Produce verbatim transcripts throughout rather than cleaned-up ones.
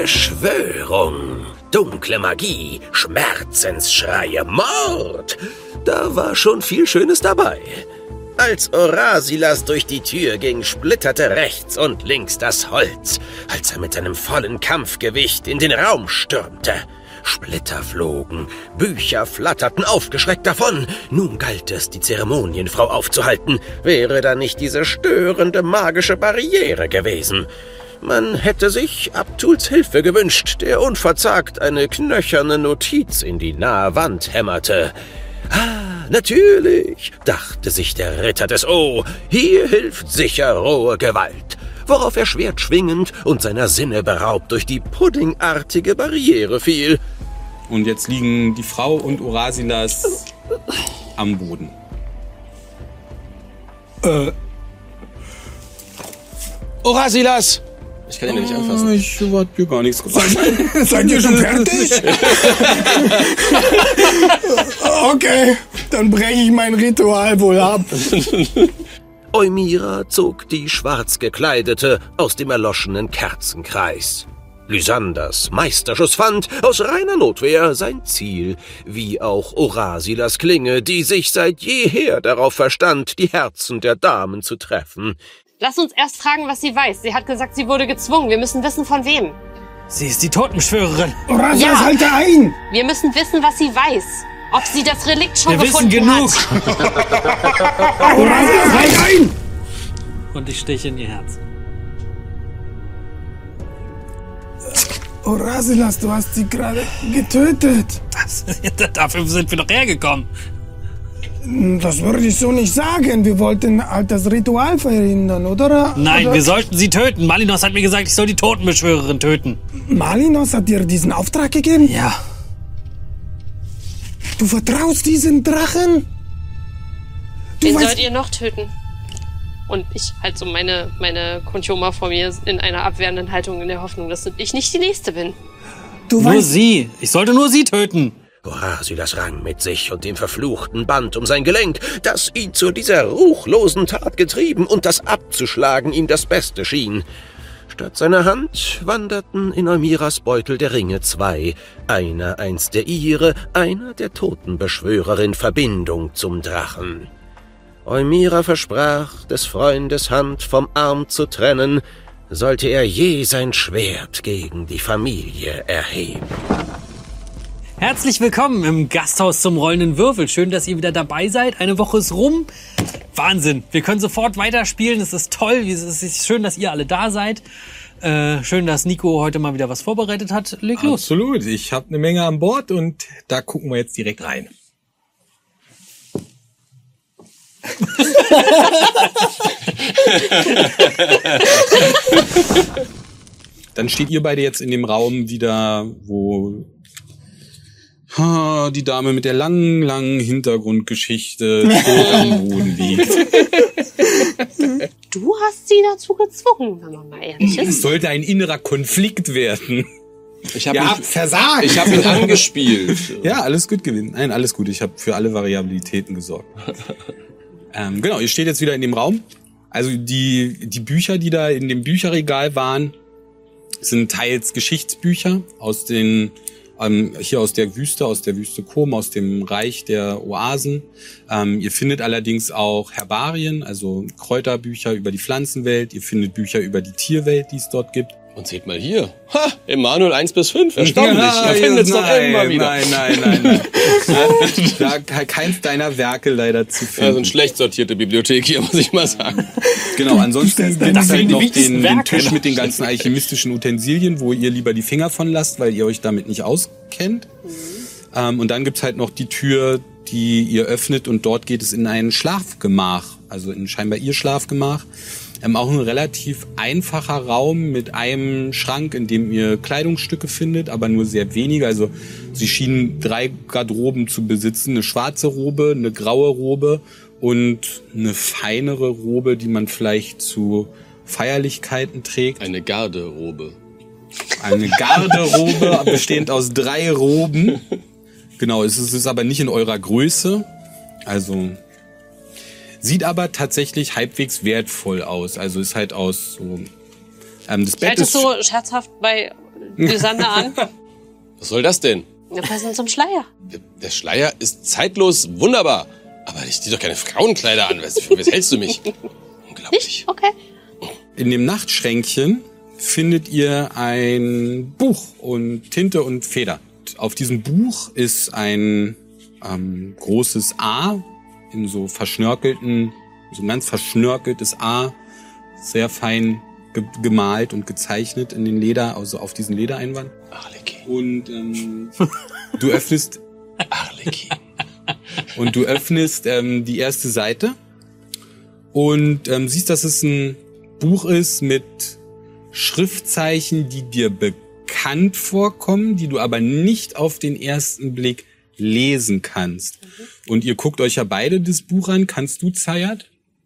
Beschwörung, dunkle Magie, Schmerzensschreie, Mord. Da war schon viel Schönes dabei. Als Orasilas durch die Tür ging, splitterte rechts und links das Holz, als er mit seinem vollen Kampfgewicht in den Raum stürmte. Splitter flogen, Bücher flatterten aufgeschreckt davon. Nun galt es, die Zeremonienfrau aufzuhalten. Wäre da nicht diese störende magische Barriere gewesen? Man hätte sich Abtuls Hilfe gewünscht, der unverzagt eine knöcherne Notiz in die nahe Wand hämmerte. Ah, natürlich, dachte sich der Ritter des O, hier hilft sicher rohe Gewalt, worauf er schwertschwingend und seiner Sinne beraubt durch die puddingartige Barriere fiel. Und jetzt liegen die Frau und Orasilas am Boden. Äh. Orasilas! Ich kann ihn ja nicht anfassen. Ich hab hier gar nichts gemacht. Seid ihr schon fertig? Okay, dann breche ich mein Ritual wohl ab. Eumira zog die schwarz gekleidete aus dem erloschenen Kerzenkreis. Lysanders Meisterschuss fand aus reiner Notwehr sein Ziel, wie auch Orasilas Klinge, die sich seit jeher darauf verstand, die Herzen der Damen zu treffen. Lass uns erst fragen, was sie weiß. Sie hat gesagt, sie wurde gezwungen. Wir müssen wissen, von wem. Sie ist die Totenbeschwörerin. Orasilas, ja. Halte ein! Wir müssen wissen, was sie weiß. Ob sie das Relikt schon Wir gefunden wissen genug. hat. Orasilas, halt ein! Und ich steche in ihr Herz. Orasilas, du hast sie gerade getötet. Was? Dafür sind wir doch hergekommen. Das würde ich so nicht sagen. Wir wollten halt das Ritual verhindern, oder? Nein, oder? wir sollten sie töten. Malinos hat mir gesagt, ich soll die Totenbeschwörerin töten. Malinos hat dir diesen Auftrag gegeben? Ja. Du vertraust diesen Drachen? Du Wen weißt, sollt ihr noch töten? Und ich halt so meine, meine Konchoma vor mir in einer abwehrenden Haltung in der Hoffnung, dass ich nicht die Nächste bin. du Nur weißt, sie. Ich sollte nur sie töten. Orasilas rang mit sich und dem verfluchten Band um sein Gelenk, das ihn zu dieser ruchlosen Tat getrieben und das abzuschlagen ihm das Beste schien. Statt seiner Hand wanderten in Eumiras Beutel der Ringe zwei, einer einst der ihre, einer der Totenbeschwörerin Verbindung zum Drachen. Eumira versprach, des Freundes Hand vom Arm zu trennen, sollte er je sein Schwert gegen die Familie erheben. Herzlich willkommen im Gasthaus zum rollenden Würfel. Schön, dass ihr wieder dabei seid. Eine Woche ist rum. Wahnsinn. Wir können sofort weiterspielen. Es ist toll. Es ist schön, dass ihr alle da seid. Äh, schön, dass Nico heute mal wieder was vorbereitet hat. Leg los. Absolut. Ich habe eine Menge an Bord und da gucken wir jetzt direkt rein. Dann steht ihr beide jetzt in dem Raum wieder, wo die Dame mit der langen, langen Hintergrundgeschichte tot am Boden liegt. Du hast sie dazu gezwungen, wenn man mal ehrlich ist. Es sollte ein innerer Konflikt werden. Ich habe ja, ihn versagt. Ich habe ihn angespielt. Ja, alles gut gewesen. Nein, alles gut. Ich habe für alle Variabilitäten gesorgt. ähm, genau, ihr steht jetzt wieder in dem Raum. Also die die Bücher, die da in dem Bücherregal waren, sind teils Geschichtsbücher aus den ähm, hier aus der Wüste, aus der Wüste Kom, aus dem Reich der Oasen. Ähm, ihr findet allerdings auch Herbarien, also Kräuterbücher über die Pflanzenwelt. Ihr findet Bücher über die Tierwelt, die es dort gibt. Und seht mal hier. Ha, Emanuel eins bis fünf. Erstaunlich. Ja, Man findet es doch nein, immer wieder. Nein, nein, nein, nein. Da keins deiner Werke leider zu finden. Also eine schlecht sortierte Bibliothek hier, muss ich mal sagen. Genau, ansonsten gibt es halt noch den, den Tisch Werke. mit den ganzen alchemistischen Utensilien, wo ihr lieber die Finger von lasst, weil ihr euch damit nicht auskennt. Mhm. Ähm, und dann gibt's halt noch die Tür, die ihr öffnet und dort geht es in ein Schlafgemach, also in scheinbar ihr Schlafgemach. Ähm, auch ein relativ einfacher Raum mit einem Schrank, in dem ihr Kleidungsstücke findet, aber nur sehr wenige. Also sie schienen drei Garderoben zu besitzen. Eine schwarze Robe, eine graue Robe und eine feinere Robe, die man vielleicht zu Feierlichkeiten trägt. Eine Garderobe. Eine Garderobe, bestehend aus drei Roben. Genau, es ist aber nicht in eurer Größe. Also sieht aber tatsächlich halbwegs wertvoll aus. Also ist halt aus so. Ähm, das Ich Bett halte es ist so scherzhaft bei Lysander an. Was soll das denn? Wir passen zum Schleier. Der, der Schleier ist zeitlos wunderbar. Aber ich zieh doch keine Frauenkleider an. Was, für was hältst du mich? Unglaublich. Nicht? Okay. In dem Nachtschränkchen findet ihr ein Buch und Tinte und Feder. Auf diesem Buch ist ein ähm, großes A in so verschnörkelten, so ein ganz verschnörkeltes A, sehr fein ge gemalt und gezeichnet in den Leder, also auf diesen Ledereinband. Arlekin. Und ähm, du öffnest Arlekin. und du öffnest ähm, die erste Seite und ähm, siehst, dass es ein Buch ist mit Schriftzeichen, die dir bekannt vorkommen, die du aber nicht auf den ersten Blick lesen kannst. Mhm. Und ihr guckt euch ja beide das Buch an. Kannst du, Zayat?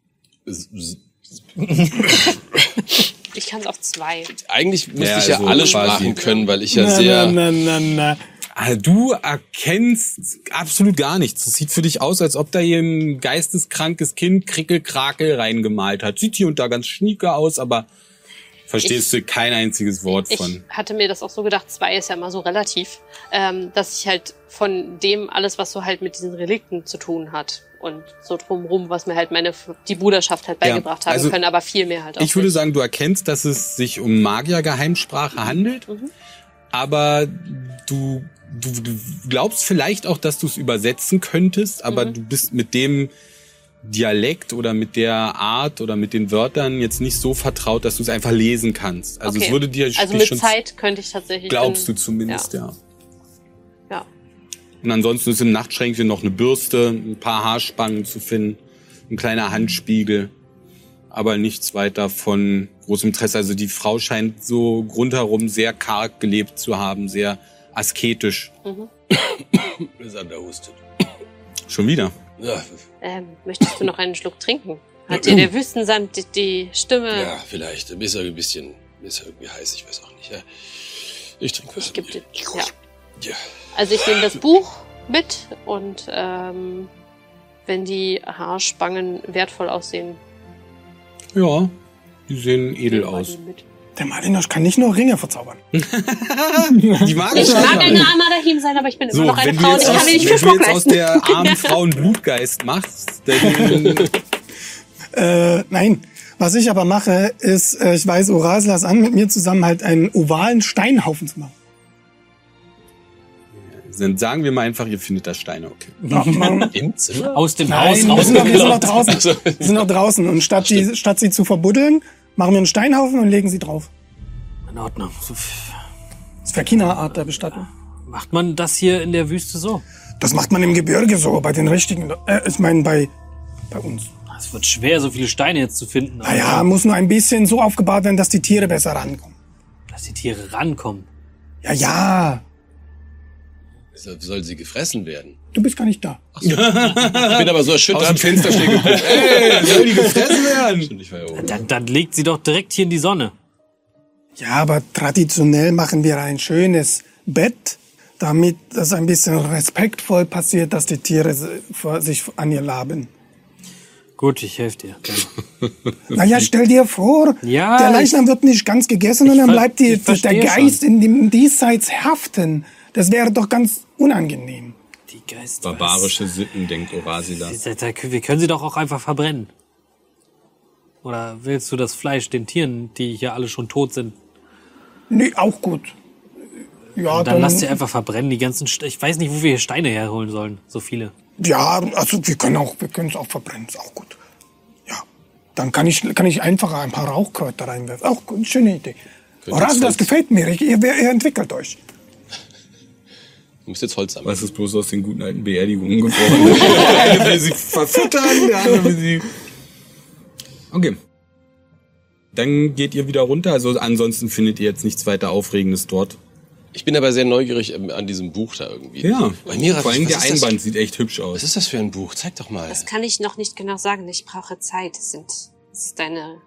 Ich kann es auf zwei. Eigentlich müsste Ja, ich ja also alle quasi. Sprachen können, weil ich ja Na, sehr... na, na, na, Also du erkennst absolut gar nichts. Es sieht für dich aus, als ob da hier ein geisteskrankes Kind Krickel-Krakel reingemalt hat. Sieht hier und da ganz schnieke aus, aber verstehst Ich- du kein einziges Wort Ich von. hatte mir das auch so gedacht, zwei ist ja immer so relativ, ähm, dass ich halt von dem alles, was so halt mit diesen Relikten zu tun hat und so drumrum, was mir halt meine, die Bruderschaft halt beigebracht Ja, haben also können, aber viel mehr halt auch Ich würde nicht. sagen, du erkennst, dass es sich um Magier-Geheimsprache handelt, Mhm. aber du, du, du glaubst vielleicht auch, dass du es übersetzen könntest, aber Mhm. du bist mit dem Dialekt oder mit der Art oder mit den Wörtern jetzt nicht so vertraut, dass du es einfach lesen kannst. Also Okay. es würde dir Also dich mit schon Zeit könnte ich tatsächlich... glaubst du bin- zumindest, ja. Ja. Und ansonsten ist im Nachtschränkchen noch eine Bürste, ein paar Haarspangen zu finden, ein kleiner Handspiegel, aber nichts weiter von großem Interesse. Also die Frau scheint so rundherum sehr karg gelebt zu haben, sehr asketisch. Lysander hustet. Schon wieder. Ja, Ähm, möchtest du noch einen Schluck trinken? Hat dir der Wüstensand die, die Stimme... ja, vielleicht. Ist er ein bisschen... Ist er irgendwie heiß, ich weiß auch nicht. Ja. Ich trinke was. Ich geb dir... Ja. Ja. Also ich nehme das Buch mit und ähm, wenn die Haarspangen wertvoll aussehen, Ja, die sehen edel nehmen wir aus. die mit. Der Malinosch kann nicht nur Ringe verzaubern. Die mag Ich ich mag eine Amadahim sein, aber ich bin So, immer noch eine wenn du Frau und jetzt ich kann aus, mir nicht wenn viel du Schmuck jetzt aus leisten. der armen Frau einen Blutgeist machst, dann Äh, nein. Was ich aber mache, ist, äh, ich weise Orasilas an, mit mir zusammen halt einen ovalen Steinhaufen zu machen. dann sagen wir mal einfach, ihr findet da Steine, okay. Machen wir- Im Zimmer? Aus dem Haus Nein, wir sind, noch, wir sind noch rausgekloppt. draußen. Wir sind noch draußen. Und statt, die, statt sie zu verbuddeln, machen wir einen Steinhaufen und legen sie drauf. In Ordnung. So Das ist Verkina-Art der Bestattung. macht man das hier in der Wüste so? Das macht man im Gebirge so, bei den richtigen, äh, ich meine bei, bei uns. Es wird schwer, so viele Steine jetzt zu finden. aber Naja, muss nur ein bisschen so aufgebaut werden, dass die Tiere besser rankommen. Dass die Tiere rankommen. Ja, ja, Deshalb soll sie gefressen werden. du bist gar nicht da. Ich bin aber so Aus dem erschüttert. Fenster stehen geguckt. Ey, soll die gefressen werden? Ich war ja oben. Dann, dann legt sie doch direkt hier in die Sonne. Ja, aber traditionell machen wir ein schönes Bett, damit das ein bisschen respektvoll passiert, dass die Tiere se- vor- sich an ihr laben. Gut, ich helfe dir. Gerne. Naja, stell dir vor, Ja, der Leichnam wird nicht ganz gegessen und dann ver- bleibt die, ich der verstehe Geist in dem Diesseits haften. Das wäre doch ganz unangenehm. Die Geister. Barbarische Sitten, denkt Orasila. Wir können sie doch auch einfach verbrennen. Oder willst du das Fleisch den Tieren, die hier alle schon tot sind? Nee, auch gut. Ja, Dann lass sie einfach verbrennen, die ganzen... St ich weiß nicht, wo wir hier Steine herholen sollen. So viele. Ja, also wir können auch, wir können es auch verbrennen, ist auch gut. Ja, dann kann ich, kann ich einfach ein paar Rauchkräuter reinwerfen. Auch gut, schöne Idee. Horace, das gefällt mir. Ich, ihr, ihr entwickelt euch. Du musst jetzt Holz sammeln. Was ist bloß aus den guten alten Beerdigungen geworden? Der eine will sie verfüttern, der andere will sie... Okay. Dann geht ihr wieder runter. Also ansonsten findet ihr jetzt nichts weiter Aufregendes dort. Ich bin aber sehr neugierig ähm, an diesem Buch da irgendwie. Ja, Bei mir vor allem was der ist das? Einband sieht echt hübsch Was aus. ist das für ein Buch? Zeig doch mal. Das kann ich noch nicht genau sagen. Ich brauche Zeit. Es sind, es ist eine,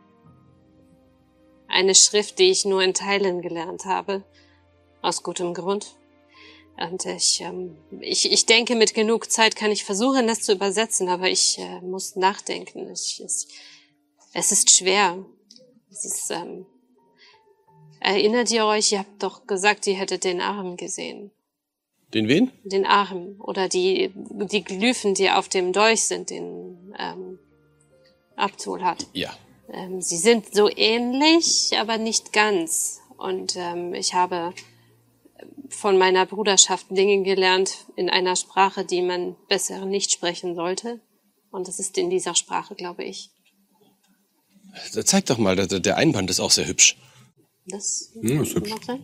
eine Schrift, die ich nur in Teilen gelernt habe. Aus gutem Grund. Und ich, ähm, ich, ich denke, mit genug Zeit kann ich versuchen, das zu übersetzen, aber ich äh, muss nachdenken. Ich, es, es ist schwer. Es ist, ähm, Erinnert ihr euch, ihr habt doch gesagt, ihr hättet den Arm gesehen. Den wen? Den Arm oder die, die Glyphen, die auf dem Dolch sind, den ähm, Abtul hat. Ja. Ähm, sie sind so ähnlich, aber nicht ganz. Und ähm, ich habe von meiner Bruderschaft Dinge gelernt in einer Sprache, die man besser nicht sprechen sollte. Und das ist in dieser Sprache, glaube ich. Zeig doch mal, der, der Einband ist auch sehr hübsch. Das Ja, ist hübsch. noch sein?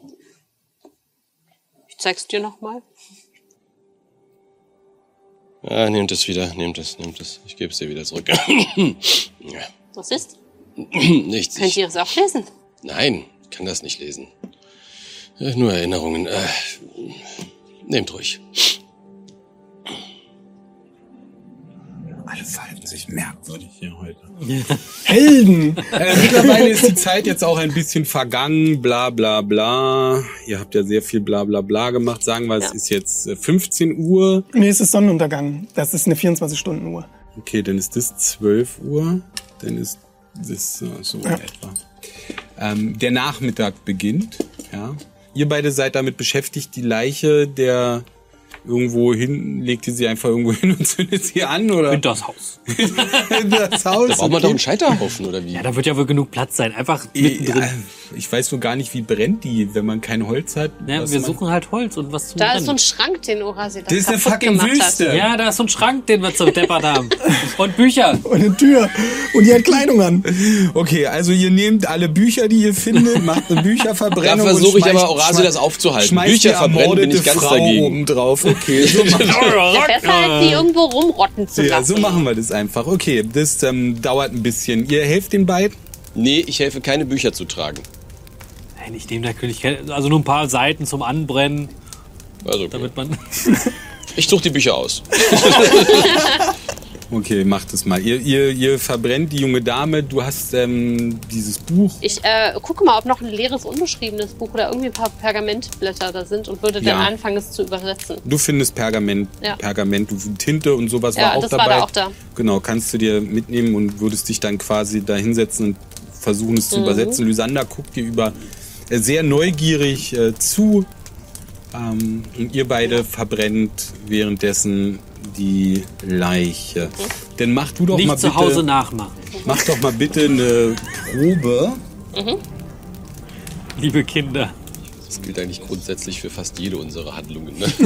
Ich zeig's dir noch mal. Ah, nehmt es wieder, nehmt es, nehmt es. Ich gebe es dir wieder zurück. Ja. Was ist? Nichts. Könnt Ich, ihr es auch lesen? nein, ich kann das nicht lesen. Äh, Nur Erinnerungen. Äh, nehmt ruhig. Alle verhalten sich merkwürdig hier heute. Helden! Äh, mittlerweile ist die Zeit jetzt auch ein bisschen vergangen, bla bla bla. Ihr habt ja sehr viel bla bla bla gemacht. Sagen wir, es Ja. ist jetzt äh, fünfzehn Uhr. Nee, es ist Sonnenuntergang. Das ist eine vierundzwanzig-Stunden-Uhr. Okay, dann ist das zwölf Uhr. Dann ist das äh, so in etwa. Ähm, der Nachmittag beginnt. Ja. Ihr beide seid damit beschäftigt, die Leiche der irgendwo hin, legt ihr sie einfach irgendwo hin und zündet sie an, oder? In das Haus. In das Haus. Da braucht man doch einen Scheiterhaufen, oder wie? Ja, da wird ja wohl genug Platz sein. Einfach mittendrin. Ja, ich weiß so gar nicht, wie brennt die, wenn man kein Holz hat. Ja, was wir man- suchen halt Holz und was zum Da Brennen. ist so ein Schrank, den Orasi Das ist eine kaputt fucking gemacht Wüste. hat. Ja, da ist so ein Schrank, den wir zum Deppert haben. Und Bücher. Und eine Tür. Und die hat Kleidung an. Okay, also ihr nehmt alle Bücher, die ihr findet, macht eine Da Bücherverbrennung. versuche und ich aber schmeißt- Orasi das aufzuhalten. schmeißt Bücher die verbrennen, bin ich ermordete ganz Frau dagegen. oben drauf. Okay, so machen, Ja, besser als die irgendwo rumrotten zu ja, lassen. so machen wir das einfach. Okay, das ähm, dauert ein bisschen. Ihr helft den beiden? Nee, ich helfe, keine Bücher zu tragen. Nein, ich nehme der König. Also nur ein paar Seiten zum Anbrennen, Also, okay. damit man. Ich suche die Bücher aus. Okay, macht es mal. Ihr, ihr, ihr verbrennt die junge Dame. Du hast ähm, dieses Buch. Ich äh, gucke mal, ob noch ein leeres, unbeschriebenes Buch oder irgendwie ein paar Pergamentblätter da sind und würde Ja. dann anfangen, es zu übersetzen. Du findest Pergament, Ja. Pergament, du- Tinte und sowas Ja, war auch das war dabei. da auch da. Genau, kannst du dir mitnehmen und würdest dich dann quasi da hinsetzen und versuchen, es zu Mhm. übersetzen. Lysander guckt dir über äh, sehr neugierig äh, zu. Ähm, und ihr beide verbrennt währenddessen die Leiche. Dann mach du doch mal Nicht bitte, zu Hause nachmachen. mach doch mal bitte eine Probe. Liebe Kinder. Das gilt eigentlich grundsätzlich für fast jede unserer Handlungen. Ne?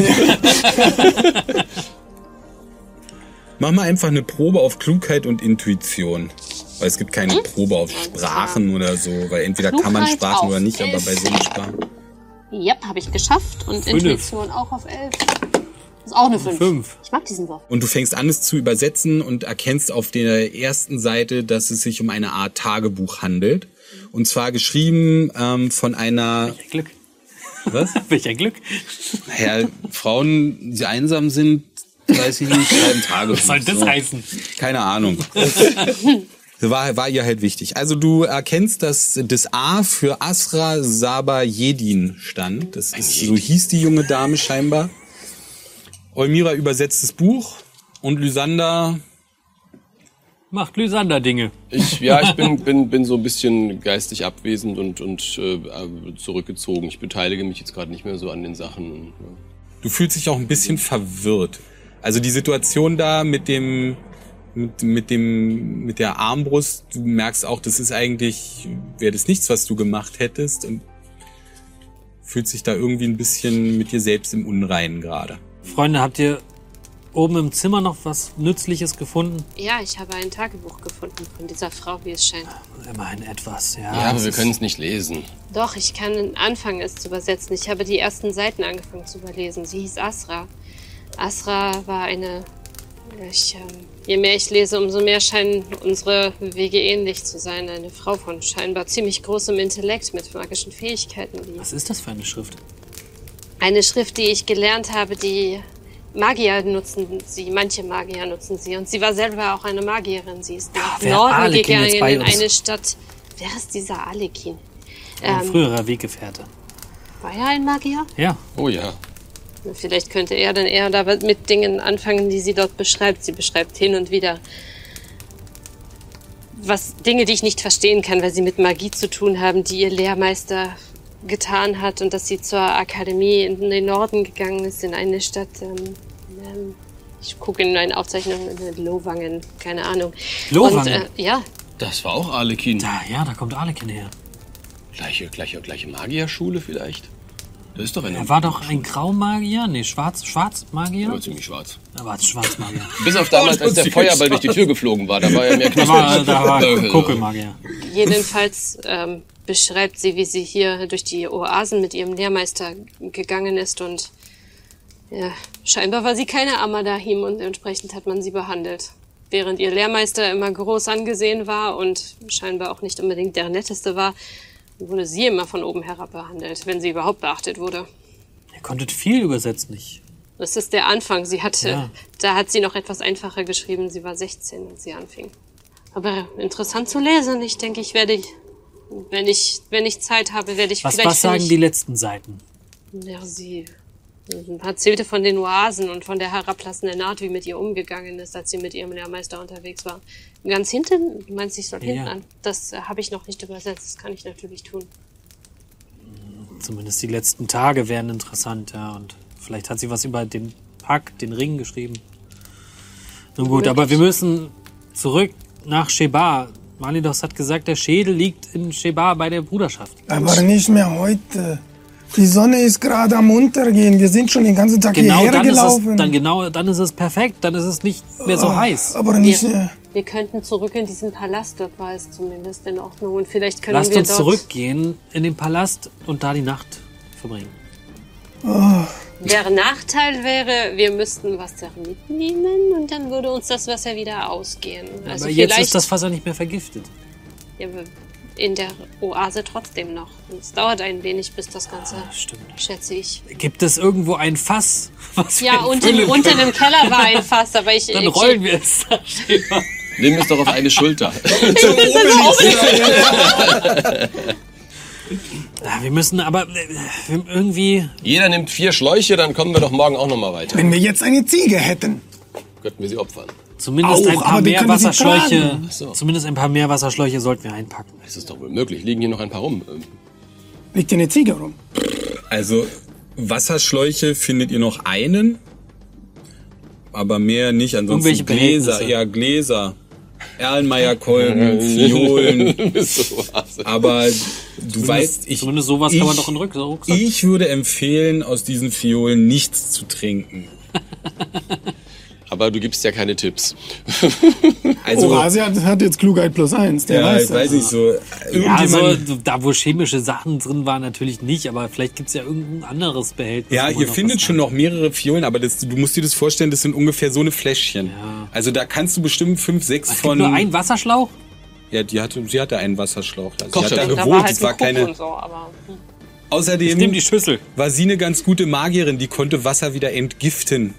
Mach mal einfach eine Probe auf Klugheit und Intuition. Weil es gibt keine Probe auf Sprachen oder so, weil entweder kann man Klugheit Sprachen auf oder nicht, aber elf. bei so einer Sprache. Yep, habe ich geschafft. Und Fünf. Intuition auch auf elf. Ist auch eine fünf. Fünf. Ich mag diesen Wurf. Und du fängst an, es zu übersetzen und erkennst auf der ersten Seite, dass es sich um eine Art Tagebuch handelt. Und zwar geschrieben ähm, von einer... Glück. Was? Welcher Glück? Naja, Frauen, die einsam sind, weiß ich nicht, schreiben Tagebuch. Was soll das so. heißen? Keine Ahnung. War, war ihr halt wichtig. Also du erkennst, dass das A für Asra Saba Jedin stand. Das ist, so hieß die junge Dame scheinbar. Eumira übersetzt das Buch und Lysander... Macht Lysander Dinge. Ich, ja, ich bin, bin, bin so ein bisschen geistig abwesend und, und äh, zurückgezogen. Ich beteilige mich jetzt gerade nicht mehr so an den Sachen. Und, ja. Du fühlst dich auch ein bisschen verwirrt. Also die Situation da mit dem, mit, mit dem, mit der Armbrust, du merkst auch, das ist eigentlich, wäre das nichts, was du gemacht hättest und fühlst dich da irgendwie ein bisschen mit dir selbst im Unreinen gerade. Freunde, habt ihr oben im Zimmer noch was Nützliches gefunden? Ja, ich habe ein Tagebuch gefunden von dieser Frau, wie es scheint. Immerhin etwas, ja. Ja, aber es wir ist- können es nicht lesen. Doch, ich kann anfangen, es zu übersetzen. Ich habe die ersten Seiten angefangen zu überlesen. Sie hieß Asra. Asra war eine... Ich, ähm, je mehr ich lese, umso mehr scheinen unsere Wege ähnlich zu sein. Eine Frau von scheinbar ziemlich großem Intellekt mit magischen Fähigkeiten. Die Was ist das für eine Schrift? Eine Schrift, die ich gelernt habe, die Magier nutzen sie, manche Magier nutzen sie. Und sie war selber auch eine Magierin. Sie ist nach wer Norden Arlekin jetzt gegangen bei in uns? eine Stadt. Wer ist dieser Arlekin? Ein Ähm, früherer Weggefährte. war er ein Magier? Ja. Oh ja. Vielleicht könnte er dann eher da mit Dingen anfangen, die sie dort beschreibt. Sie beschreibt hin und wieder was Dinge, die ich nicht verstehen kann, weil sie mit Magie zu tun haben, die ihr Lehrmeister getan hat und dass sie zur Akademie in den Norden gegangen ist, in eine Stadt. Ähm, ähm, ich gucke in eine Aufzeichnung in Lowangen, keine Ahnung. Lowangen? Und, äh, ja. Das war auch Arlekin. Da, ja, da kommt Arlekin her. Gleiche, gleiche, gleiche Magierschule vielleicht? Das ist doch eine... Er war doch ein Graumagier? Nee, Schwarz, Schwarzmagier? Er war ziemlich schwarz. Er war Schwarzmagier. Bis auf damals, als der Feuerball durch die Tür geflogen war. Da war er mehr Da war, da war Kokelmagier. Jedenfalls ähm, beschreibt sie, wie sie hier durch die Oasen mit ihrem Lehrmeister gegangen ist und ja, scheinbar war sie keine Amadahim und entsprechend hat man sie behandelt. Während ihr Lehrmeister immer groß angesehen war und scheinbar auch nicht unbedingt der Netteste war, wurde sie immer von oben herab behandelt, wenn sie überhaupt beachtet wurde. Ihr konntet viel übersetzen, nicht? Das ist der Anfang. Sie hatte, Ja. Da hat sie noch etwas einfacher geschrieben. Sie war sechzehn, als sie anfing. Aber interessant zu lesen. Ich denke, ich werde, wenn ich, wenn ich Zeit habe, werde ich Was, vielleicht... was sagen ich, die letzten Seiten? Ja, sie erzählte von den Oasen und von der herablassenden Art, wie mit ihr umgegangen ist, als sie mit ihrem Lehrmeister unterwegs war. Ganz hinten, du meinst, ich soll Ja. hinten an? Das äh, habe ich noch nicht übersetzt, das kann ich natürlich tun. Zumindest die letzten Tage wären interessant, ja. Und vielleicht hat sie was über den Pakt, den Ring geschrieben. Nun gut, Möglich. aber wir müssen zurück nach Shebar. Malidos hat gesagt, der Schädel liegt in Shebar bei der Bruderschaft. Aber nicht mehr heute. Die Sonne ist gerade am Untergehen. Wir sind schon den ganzen Tag Genau, hierher dann ist, gelaufen. es, dann genau, dann ist es perfekt. Dann ist es nicht mehr so heiß. Aber nicht... Wir, äh, wir könnten zurück in diesen Palast, dort war es zumindest in Ordnung. Und vielleicht können Lasst wir uns dort... zurückgehen in den Palast und da die Nacht verbringen. Der Nachteil wäre, wir müssten Wasser mitnehmen und dann würde uns das Wasser wieder ausgehen. Also aber jetzt vielleicht ist das Wasser nicht mehr vergiftet. ja, in der Oase trotzdem noch. Und es dauert ein wenig, bis das Ganze, Stimmt. schätze ich. Gibt es irgendwo ein Fass? Was Ja, wir unten, füllen unten können? im Keller war ein Fass, aber ich... Dann ich, rollen wir es. da Shebar. Nehmen es doch auf eine Schulter. Ja, wir müssen aber äh, wir- irgendwie... Jeder nimmt vier Schläuche, dann kommen wir doch morgen auch noch mal weiter. Wenn wir jetzt eine Ziege hätten. Könnten wir sie opfern. Zumindest Auch, ein paar aber wir können sie Meerwasserschläuche. tragen. Ach so. Zumindest ein paar Meerwasserschläuche sollten wir einpacken. Das ist doch wohl möglich. Liegen hier noch ein paar rum. Ähm, Liegt hier eine Ziege rum. Also Wasserschläuche findet ihr noch einen, aber mehr nicht. Ansonsten Irgendwelche Gläser, Behältnisse. ja Gläser, Erlenmeyer-Kolben, Fiolen. so war's. Aber du weißt, ich, Zumindest sowas ich, kann man doch in den Ruck- Rucksack. ich würde empfehlen, aus diesen Fiolen nichts zu trinken. Aber du gibst ja keine Tipps. Also, Orasia hat, hat jetzt Klugheit plus eins. Der ja, weiß ich das. weiß nicht so. Ja, so, Irgendjemand, da wo chemische Sachen drin waren, natürlich nicht, aber vielleicht gibt's ja irgendein anderes Behältnis. ja, wo man ihr noch findet was schon rein- noch mehrere Fiolen, aber das, du musst dir das vorstellen, das sind ungefähr so eine Fläschchen. Ja. Also da kannst du bestimmt fünf, sechs Es gibt von. nur einen Wasserschlauch? Ja, die hatte, sie hatte einen Wasserschlauch. Also sie Kochtöpfe. hat da Da Da gewohnt, war halt es war ein Kuchen keine. und so, aber... Hm. Außerdem Ich nehme die Schüssel. war sie eine ganz gute Magierin, die konnte Wasser wieder entgiften.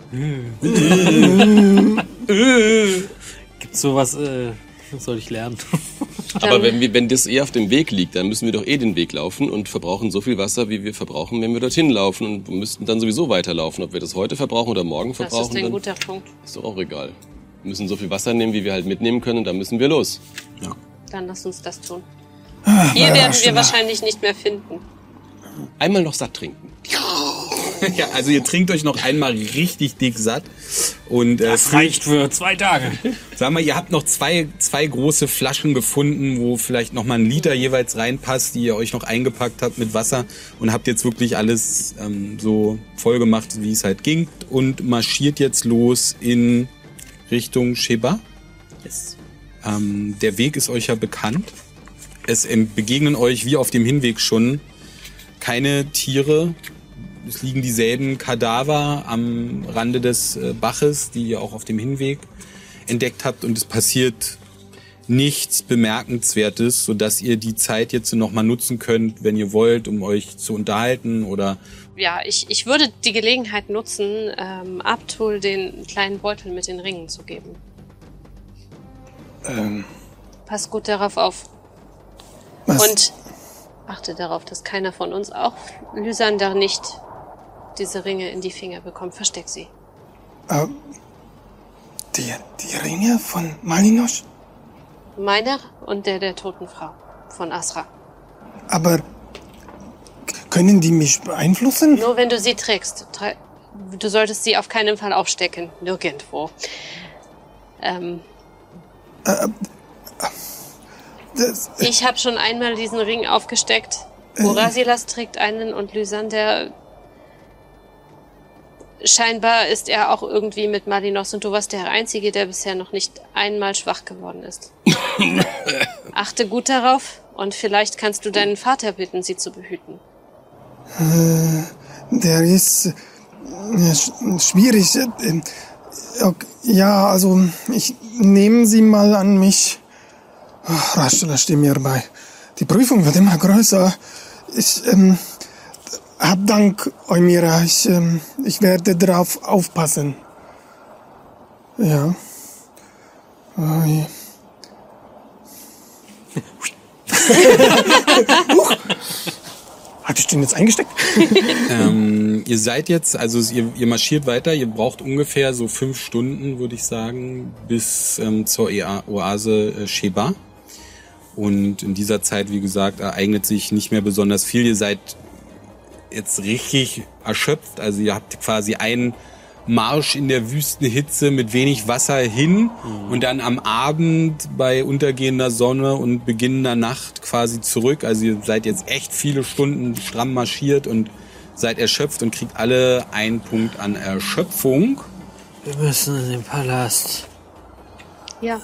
Gibt's sowas, äh, was soll ich lernen? Aber wenn, wir, wenn das eh auf dem Weg liegt, dann müssen wir doch eh den Weg laufen und verbrauchen so viel Wasser, wie wir verbrauchen, wenn wir dorthin laufen. Und wir müssten dann sowieso weiterlaufen. Ob wir das heute verbrauchen oder morgen Das verbrauchen, ist ein dann guter Punkt. ist doch auch egal. Wir müssen so viel Wasser nehmen, wie wir halt mitnehmen können, und dann müssen wir los. Dann lass uns das tun. Ah, Hier war werden schon wir mal. wahrscheinlich nicht mehr finden. Einmal noch satt trinken. Ja, also ihr trinkt euch noch einmal richtig dick satt. Und äh, Das reicht für zwei Tage. sag mal, ihr habt noch zwei, zwei große Flaschen gefunden, wo vielleicht noch mal ein Liter jeweils reinpasst, die ihr euch noch eingepackt habt mit Wasser, und habt jetzt wirklich alles ähm, so voll gemacht, wie es halt ging, und marschiert jetzt los in Richtung Shebar. Yes. Ähm, der Weg ist euch ja bekannt. Es ent- begegnen euch wie auf dem Hinweg schon keine Tiere. Es liegen dieselben Kadaver am Rande des äh, Baches, die ihr auch auf dem Hinweg entdeckt habt. Und es passiert nichts Bemerkenswertes, sodass ihr die Zeit jetzt noch mal nutzen könnt, wenn ihr wollt, um euch zu unterhalten oder... Ja, ich, ich würde die Gelegenheit nutzen, ähm, Abtul den kleinen Beutel mit den Ringen zu geben. Ähm, Pass gut darauf auf. was? Und achte darauf, dass keiner von uns, auch Lysander, nicht diese Ringe in die Finger bekommt. Versteck sie. Äh, die, die Ringe von Malinos? Meiner und der der toten Frau von Asra. Aber können die mich beeinflussen? Nur wenn du sie trägst. Du solltest sie auf keinen Fall aufstecken. Nirgendwo. Ähm. Äh, das, ich habe schon einmal diesen Ring aufgesteckt. Orasilas trägt einen und Lysander... Scheinbar ist er auch irgendwie mit Malinos und du warst der Einzige, der bisher noch nicht einmal schwach geworden ist. Achte gut darauf und vielleicht kannst du deinen Vater bitten, sie zu behüten. Äh, der ist äh, sch schwierig. Äh, okay, ja, also ich nehme sie mal an mich. Ach, Rastala, steh mir bei. Die Prüfung wird immer größer. Ich, ähm... Hab Dank, Eumira. Ich, ähm, ich werde drauf aufpassen. Ja. Ui. Hatte ich den jetzt eingesteckt? ähm, ihr seid jetzt, also ihr, ihr marschiert weiter. Ihr braucht ungefähr so fünf Stunden, würde ich sagen, bis ähm, zur Oase äh, Sheba. Und in dieser Zeit, wie gesagt, ereignet sich nicht mehr besonders viel. Ihr seid jetzt richtig erschöpft. Also ihr habt quasi einen Marsch in der Wüstenhitze mit wenig Wasser hin mhm. und dann am Abend bei untergehender Sonne und beginnender Nacht quasi zurück. Also ihr seid jetzt echt viele Stunden stramm marschiert und seid erschöpft und kriegt alle einen Punkt an Erschöpfung. Wir müssen in den Palast. Ja.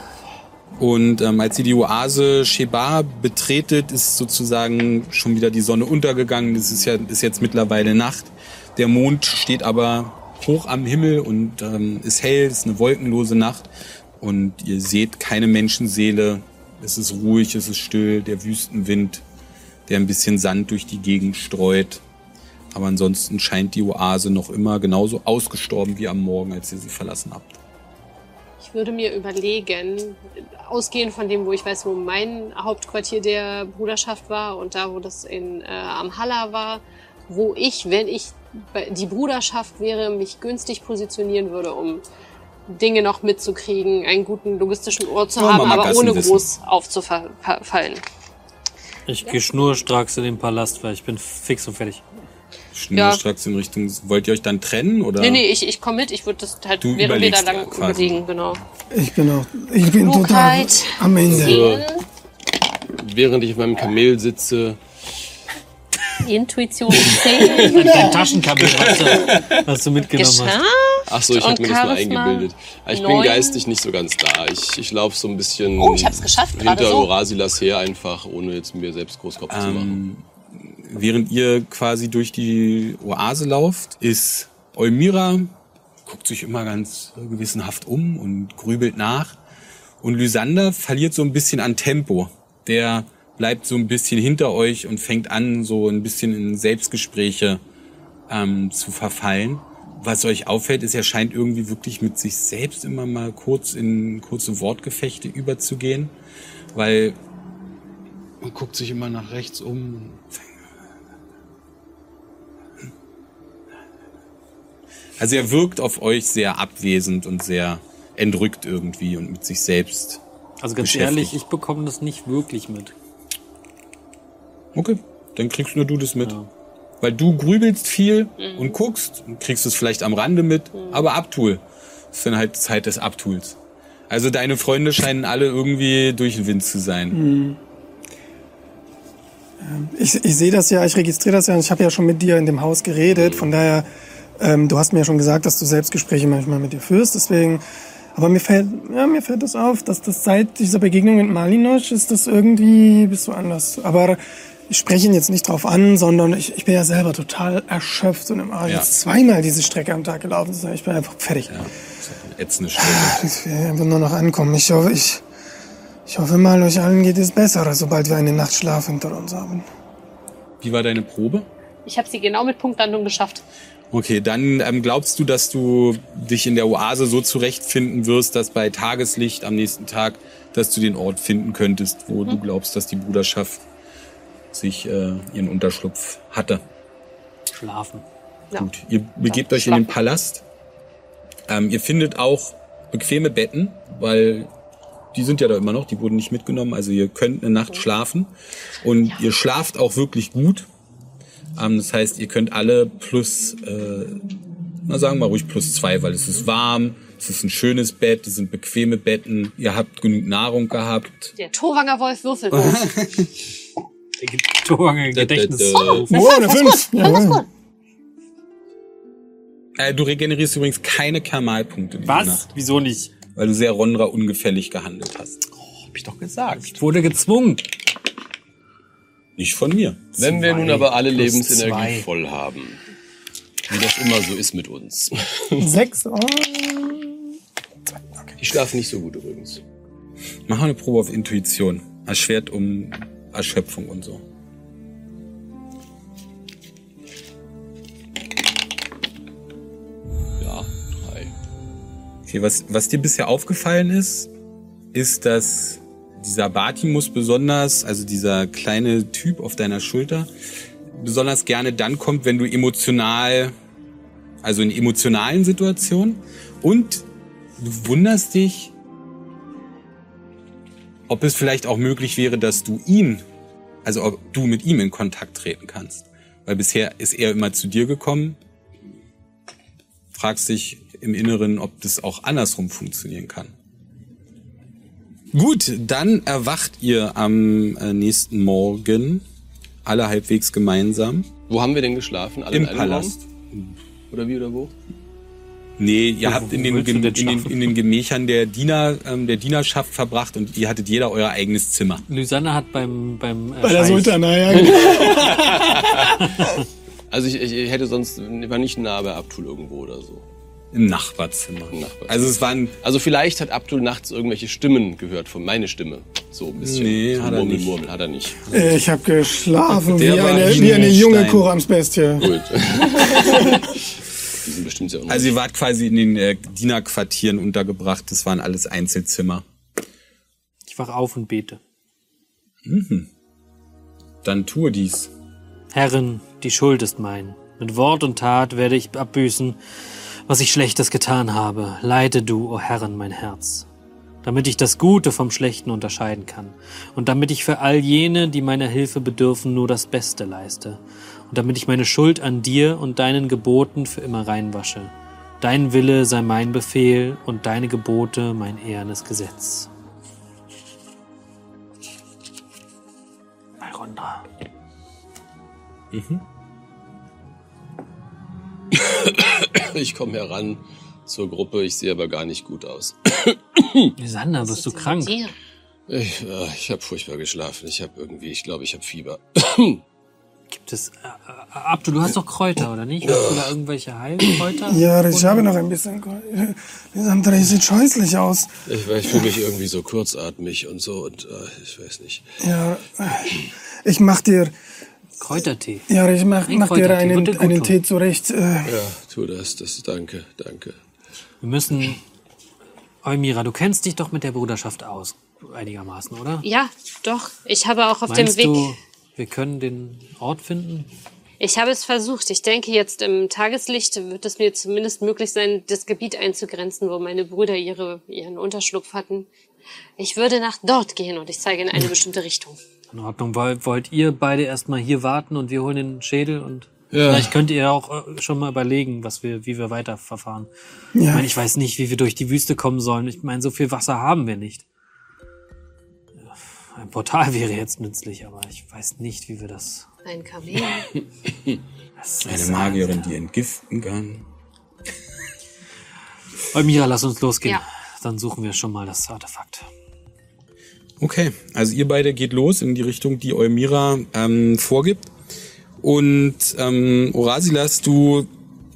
Und ähm, als ihr die Oase Sheba betretet, ist sozusagen schon wieder die Sonne untergegangen. Es ist ja ist jetzt mittlerweile Nacht. Der Mond steht aber hoch am Himmel und ähm, ist hell. Es ist eine wolkenlose Nacht und ihr seht keine Menschenseele. Es ist ruhig, es ist still. Der Wüstenwind, der ein bisschen Sand durch die Gegend streut. Aber ansonsten scheint die Oase noch immer genauso ausgestorben wie am Morgen, als ihr sie verlassen habt. Ich würde mir überlegen, ausgehend von dem, wo ich weiß, wo mein Hauptquartier der Bruderschaft war und da, wo das in äh, am Halla war, wo ich, wenn ich die Bruderschaft wäre, mich günstig positionieren würde, um Dinge noch mitzukriegen, einen guten logistischen Ort zu ja, haben, aber Gassen ohne wissen. groß aufzufallen. Ich ja. gehe schnurstracks in den Palast, weil ich bin fix und fertig. Schnurstracks ja. in Richtung... Wollt ihr euch dann trennen, oder? Nee, nee, ich, ich komme mit. Ich würde das halt, du während wir da lang quasi. überlegen, genau. Ich bin auch... Ich bin total am Ende. So, während ich auf meinem Kamel sitze... Intuition zehn. Dein Taschenkamel, was du, was du mitgenommen Geschafft. hast. Ach so, ich habe mir das mal Charisma eingebildet. Ich bin neun. geistig nicht so ganz da. Ich, ich laufe so ein bisschen Oh, ich hab's geschafft, gerade hinter so. Orasilas her, einfach, ohne jetzt mir selbst Großkopf ähm, zu machen. Während ihr quasi durch die Oase lauft, ist Eumira, guckt sich immer ganz gewissenhaft um und grübelt nach. Und Lysander verliert so ein bisschen an Tempo. Der bleibt so ein bisschen hinter euch und fängt an, so ein bisschen in Selbstgespräche ähm, zu verfallen. Was euch auffällt, ist, er scheint irgendwie wirklich mit sich selbst immer mal kurz in kurze Wortgefechte überzugehen, weil man guckt sich immer nach rechts um. Also er wirkt auf euch sehr abwesend und sehr entrückt irgendwie und mit sich selbst. Also ganz ehrlich, ich bekomme das nicht wirklich mit. Okay, dann kriegst nur du das mit. Ja. Weil du grübelst viel mhm. und guckst und kriegst es vielleicht am Rande mit, mhm. aber Abtul. Das ist dann halt Zeit des Abtuls. Also deine Freunde scheinen alle irgendwie durch den Wind zu sein. Mhm. Ich, ich sehe das ja, ich registriere das ja und ich habe ja schon mit dir in dem Haus geredet, von daher, ähm, du hast mir ja schon gesagt, dass du Selbstgespräche manchmal mit dir führst, deswegen, aber mir fällt, ja, mir fällt das auf, dass das seit dieser Begegnung mit Malinos ist das irgendwie, bist du anders, aber ich spreche ihn jetzt nicht drauf an, sondern ich, ich bin ja selber total erschöpft und im Arsch. Ja. Jetzt zweimal diese Strecke am Tag gelaufen. Ich bin einfach fertig. Ja, das ist eine ätzende Strecke. Ich will einfach nur noch ankommen. Ich hoffe, ich, ich hoffe mal, euch allen geht es besser, sobald wir einen Nachtschlaf hinter uns haben. Wie war deine Probe? Ich habe sie genau mit Punktlandung geschafft. Okay, dann ähm, glaubst du, dass du dich in der Oase so zurechtfinden wirst, dass bei Tageslicht am nächsten Tag, dass du den Ort finden könntest, wo mhm. du glaubst, dass die Bruderschaft sich äh, ihren Unterschlupf hatte. Schlafen. Ja. Gut, ihr begebt ja, euch schlafen. in den Palast. Ähm, ihr findet auch bequeme Betten, weil die sind ja da immer noch, die wurden nicht mitgenommen. Also ihr könnt eine Nacht schlafen und ihr schlaft auch wirklich gut. Ähm, das heißt, ihr könnt alle plus, äh, na sagen wir ruhig plus zwei, weil es ist warm, es ist ein schönes Bett, es sind bequeme Betten, ihr habt genug Nahrung gehabt. Der Torwanger Wolf würfelt hoch. Der Torwanger Gedächtnis. Oh, Oh, eine fünf. Ja. Äh, du regenerierst übrigens keine Kermalpunkte diese Was? Nacht, Wieso nicht? weil du sehr Rondra ungefällig gehandelt hast. Hab ich doch gesagt. Ich wurde gezwungen. Nicht von mir. Wenn wir nun aber alle plus Lebensenergie zwei. voll haben, wie das immer so ist mit uns. Sechs. Oh. Ich schlafe nicht so gut übrigens. Mach mal eine Probe auf Intuition. Erschwert um Erschöpfung und so. Ja, drei. Okay, was, was dir bisher aufgefallen ist, ist, dass dieser Bartimus besonders, also dieser kleine Typ auf deiner Schulter, besonders gerne dann kommt, wenn du emotional, also in emotionalen Situationen, und du wunderst dich, ob es vielleicht auch möglich wäre, dass du ihn, also ob du mit ihm in Kontakt treten kannst. Weil bisher ist er immer zu dir gekommen, fragst dich im Inneren, ob das auch andersrum funktionieren kann. Gut, dann erwacht ihr am äh, nächsten Morgen alle halbwegs gemeinsam. Wo haben wir denn geschlafen? Alle Im in einem Palast. Raum? Oder wie oder wo? Nee, ihr Wo- habt wo in den, willst du Gem- denn in, den, schlafen? in den Gemächern der Diener, ähm, der Dienerschaft verbracht und ihr hattet jeder euer eigenes Zimmer. Lysanne hat beim beim äh, Bei der Scheich- Sultana, ja. Genau. Also ich, ich, ich hätte sonst, war nicht nah bei Abdul irgendwo oder so. Im Nachbarzimmer. Im Nachbarzimmer. Also es waren, Also vielleicht hat Abdul nachts irgendwelche Stimmen gehört, von meine Stimme. So ein bisschen. Nee, so hat er Murmel, nicht. Murmel, hat er nicht. Ich habe geschlafen Der wie war eine, wie wie eine ein junge Stein. Koramsbestie. Gut. Die sind bestimmt sehr unruhig. also ihr wart quasi in den äh, Dienerquartieren untergebracht. Das waren alles Einzelzimmer. Ich wach auf und bete. Dann tue dies. Herrin, die Schuld ist mein. Mit Wort und Tat werde ich abbüßen, was ich Schlechtes getan habe. Leite du, o Herrin, mein Herz, damit ich das Gute vom Schlechten unterscheiden kann und damit ich für all jene, die meiner Hilfe bedürfen, nur das Beste leiste und damit ich meine Schuld an dir und deinen Geboten für immer reinwasche. Dein Wille sei mein Befehl und deine Gebote mein ehrenes Gesetz. Alrondra. Ich komme heran zur Gruppe, ich sehe aber gar nicht gut aus. Lysander, bist du Was ist krank? denn mit dir? Ich, äh, ich habe furchtbar geschlafen. Ich habe irgendwie, ich glaube, ich habe Fieber. Gibt es, äh, äh, Abdu, du hast doch Kräuter, oder nicht? Hast du da irgendwelche Heilkräuter? Ja, ich habe noch ein bisschen. Sandra, sieht scheußlich aus. Ich, ich fühle mich irgendwie so kurzatmig und so und äh, ich weiß nicht. Ja, ich mach dir, Kräutertee. ja, ich mach, Ein mach dir Kräutertee, einen, wird dir gut einen tun. Tee zurecht. Äh, Ja, tu das, das, danke, danke. Wir müssen, Eumira, du kennst dich doch mit der Bruderschaft aus, einigermaßen, oder? Ja, doch. Ich habe auch auf Meinst dem Weg. du, wir können den Ort finden? Ich habe es versucht. Ich denke, jetzt im Tageslicht wird es mir zumindest möglich sein, das Gebiet einzugrenzen, wo meine Brüder ihre, ihren Unterschlupf hatten. Ich würde nach dort gehen und ich zeige in eine bestimmte Richtung. In Ordnung, wollt, wollt ihr beide erstmal hier warten und wir holen den Schädel und Ja. vielleicht könnt ihr auch äh, schon mal überlegen, was wir, wie wir weiterverfahren. Ich ja, meine, ich weiß nicht, wie wir durch die Wüste kommen sollen. Ich meine, so viel Wasser haben wir nicht. Ein Portal wäre jetzt nützlich, aber ich weiß nicht, wie wir das... Ein Kamel. das Eine ist- Magierin, die entgiften kann. Eumira, lass uns losgehen. Ja. Dann suchen wir schon mal das Artefakt. Okay, also ihr beide geht los in die Richtung, die Eumira ähm, vorgibt. Und ähm, Orasilas, du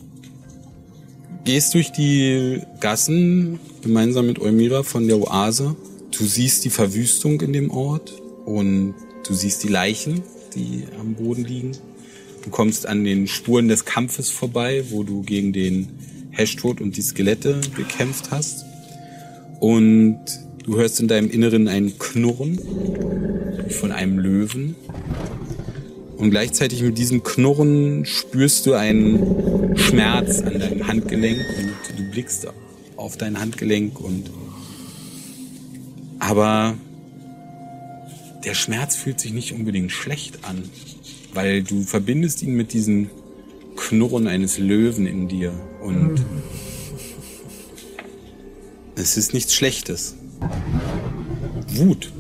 gehst durch die Gassen gemeinsam mit Eumira von der Oase. Du siehst die Verwüstung in dem Ort und du siehst die Leichen, die am Boden liegen. Du kommst an den Spuren des Kampfes vorbei, wo du gegen den Hashtod und die Skelette gekämpft hast. Und du hörst in deinem Inneren ein Knurren wie von einem Löwen. Und gleichzeitig mit diesem Knurren spürst du einen Schmerz an deinem Handgelenk und du blickst auf dein Handgelenk und Aber der Schmerz fühlt sich nicht unbedingt schlecht an, weil du verbindest ihn mit diesem Knurren eines Löwen in dir. Und mhm. es ist nichts Schlechtes. Wut.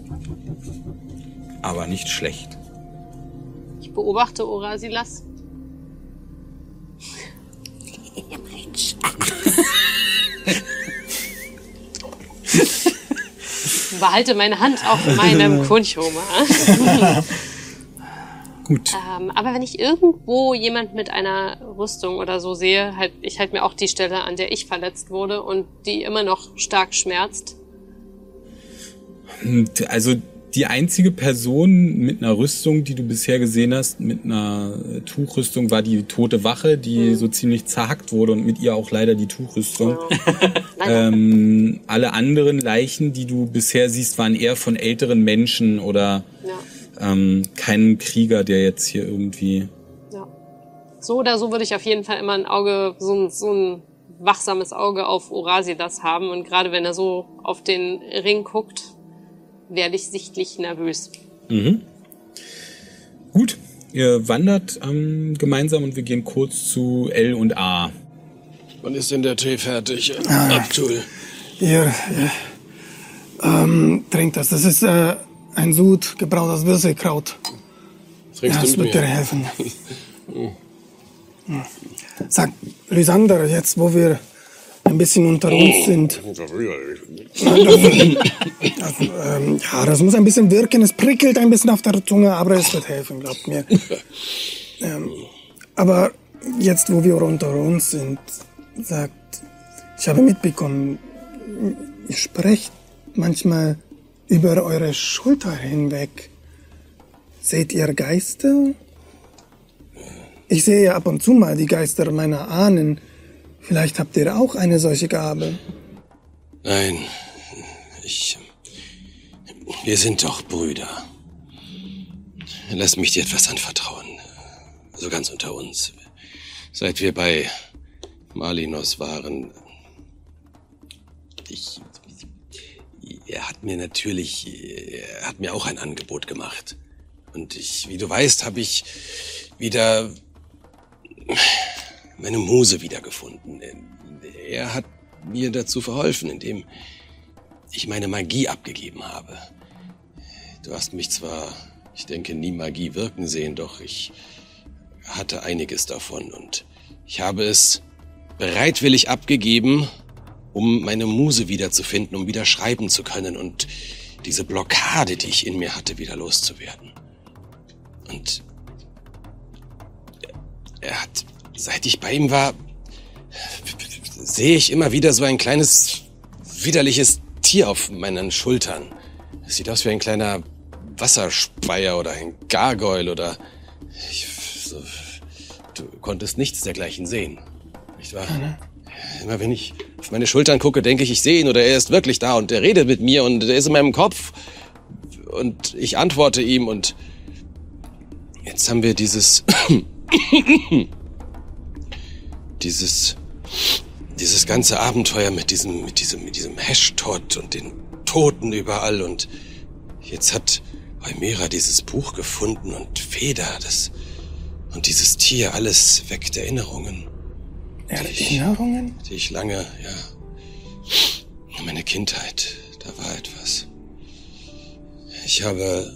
Aber nicht schlecht. Ich beobachte Orasilas. Behalte meine Hand auf meinem Kunchoma. Gut. Ähm, aber wenn ich irgendwo jemand mit einer Rüstung oder so sehe, halt, ich halte mir auch die Stelle, an der ich verletzt wurde und die immer noch stark schmerzt. Also die einzige Person mit einer Rüstung, die du bisher gesehen hast, mit einer Tuchrüstung, war die Tote Wache, die mhm. so ziemlich zerhackt wurde und mit ihr auch leider die Tuchrüstung. Ja. ähm, alle anderen Leichen, die du bisher siehst, waren eher von älteren Menschen oder ja. ähm, kein Krieger, der jetzt hier irgendwie... Ja. So oder so würde ich auf jeden Fall immer ein Auge, so ein, so ein wachsames Auge auf Orasilas haben und gerade wenn er so auf den Ring guckt, werde ich sichtlich nervös. Mhm. Gut, ihr wandert ähm, gemeinsam und wir gehen kurz zu L und A. Wann ist denn der Tee fertig? Ah, Abdul. Hier, hier. Ähm, trink das. Das ist äh, ein Sud, gebrautes Würzelkraut. Trinkst ja, du das mit wird mir? dir helfen. Sag, Lysander, jetzt wo wir ein bisschen unter uns sind. Also, ähm, ja, das muss ein bisschen wirken. Es prickelt ein bisschen auf der Zunge, aber es wird helfen, glaubt mir. Ähm, aber jetzt, wo wir unter uns sind, sagt, ich habe mitbekommen, ihr sprecht manchmal über eure Schulter hinweg. Seht ihr Geister? Ich sehe ab und zu mal die Geister meiner Ahnen. Vielleicht habt ihr auch eine solche Gabe. Nein, ich... Wir sind doch Brüder. Lass mich dir etwas anvertrauen. So ganz unter uns. Seit wir bei Malinos waren... Ich... Er hat mir natürlich... Er hat mir auch ein Angebot gemacht. Und ich, wie du weißt, habe ich wieder... meine Muse wiedergefunden. Er hat mir dazu verholfen, indem ich meine Magie abgegeben habe. Du hast mich zwar, ich denke, nie Magie wirken sehen, doch ich hatte einiges davon und ich habe es bereitwillig abgegeben, um meine Muse wiederzufinden, um wieder schreiben zu können und diese Blockade, die ich in mir hatte, wieder loszuwerden. Und er hat... Seit ich bei ihm war, sehe ich immer wieder so ein kleines, widerliches Tier auf meinen Schultern. Es sieht aus wie ein kleiner Wasserspeier oder ein Gargoyle oder... Ich, so, du konntest nichts dergleichen sehen, nicht wahr? Mhm. Immer wenn ich auf meine Schultern gucke, denke ich, ich sehe ihn oder er ist wirklich da und er redet mit mir und er ist in meinem Kopf. Und ich antworte ihm und jetzt haben wir dieses... Dieses, dieses ganze Abenteuer mit diesem, mit diesem, mit diesem Hashtod und den Toten überall und jetzt hat Eumera dieses Buch gefunden und Feder, das, und dieses Tier, alles weckt Erinnerungen. Erinnerungen? Die ich lange, ja, meine Kindheit, da war etwas. Ich habe,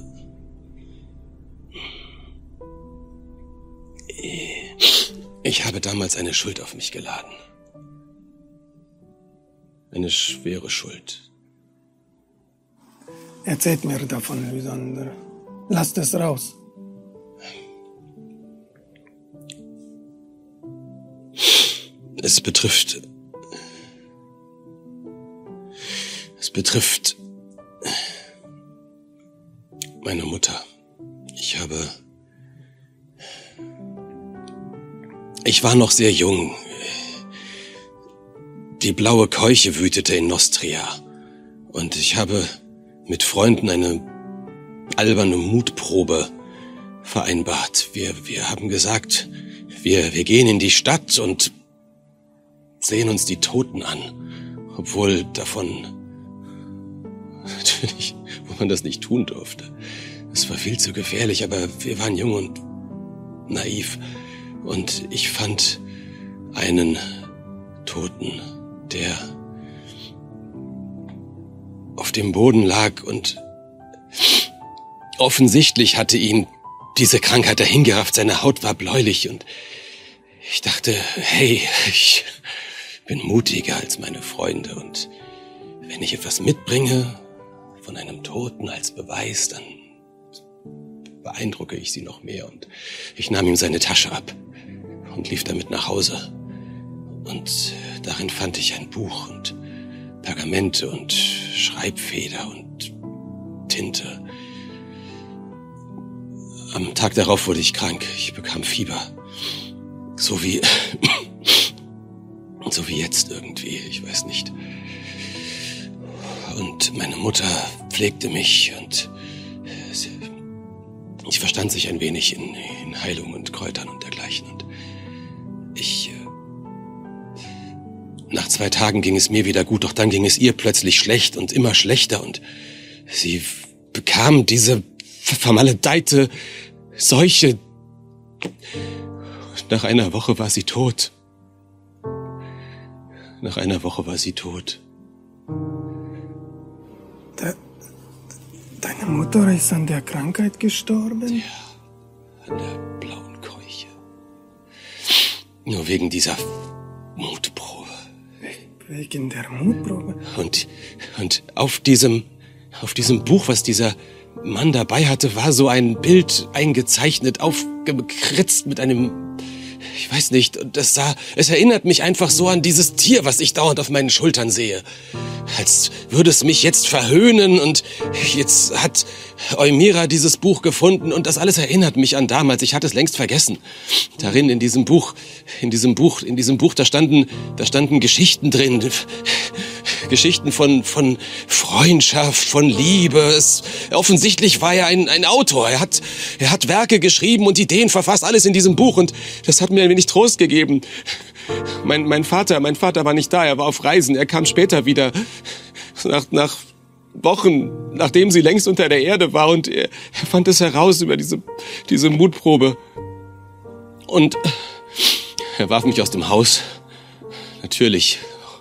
Ich habe damals eine Schuld auf mich geladen. Eine schwere Schuld. Erzählt mir davon, Lysander. Lasst es raus. Es betrifft... Es betrifft... meine Mutter. Ich habe... Ich war noch sehr jung. Die blaue Keuche wütete in Nostria. Und ich habe mit Freunden eine alberne Mutprobe vereinbart. Wir, wir haben gesagt, wir, wir gehen in die Stadt und sehen uns die Toten an. Obwohl davon... nicht, wo man das nicht tun durfte. Es war viel zu gefährlich, aber wir waren jung und naiv. Und ich fand einen Toten, der auf dem Boden lag und offensichtlich hatte ihn diese Krankheit dahingerafft. Seine Haut war bläulich und ich dachte, hey, ich bin mutiger als meine Freunde und wenn ich etwas mitbringe von einem Toten als Beweis, dann beeindrucke ich sie noch mehr. Und ich nahm ihm seine Tasche ab und lief damit nach Hause. Und darin fand ich ein Buch und Pergamente und Schreibfeder und Tinte. Am Tag darauf wurde ich krank. Ich bekam Fieber. So wie, so wie jetzt irgendwie. Ich weiß nicht. Und meine Mutter pflegte mich und ich verstand sich ein wenig in, in Heilung und Kräutern und dergleichen. Und ich, nach zwei Tagen ging es mir wieder gut, doch dann ging es ihr plötzlich schlecht und immer schlechter und sie bekam diese vermaledeite Seuche. Nach einer Woche war sie tot. Nach einer Woche war sie tot. De, deine Mutter ist an der Krankheit gestorben? Ja, an der blauen Keuche. Nur wegen dieser Mutprobe. Wegen der Mutprobe? Und, und auf diesem, auf diesem Buch, was dieser Mann dabei hatte, war so ein Bild eingezeichnet, aufgekritzt mit einem, ich weiß nicht, und das sah, es erinnert mich einfach so an dieses Tier, was ich dauernd auf meinen Schultern sehe. Als würde es mich jetzt verhöhnen und jetzt hat Eumira dieses Buch gefunden und das alles erinnert mich an damals. Ich hatte es längst vergessen. Darin in diesem Buch, in diesem Buch, in diesem Buch, da standen, da standen Geschichten drin. Geschichten von, von Freundschaft, von Liebe. Es, offensichtlich war er ein, ein Autor. Er hat, er hat Werke geschrieben und Ideen verfasst, alles in diesem Buch und das hat mir ein wenig Trost gegeben. Mein, mein Vater, mein Vater war nicht da, er war auf Reisen, er kam später wieder, nach, nach Wochen, nachdem sie längst unter der Erde war und er, er fand es heraus über diese, diese Mutprobe. Und er warf mich aus dem Haus, natürlich.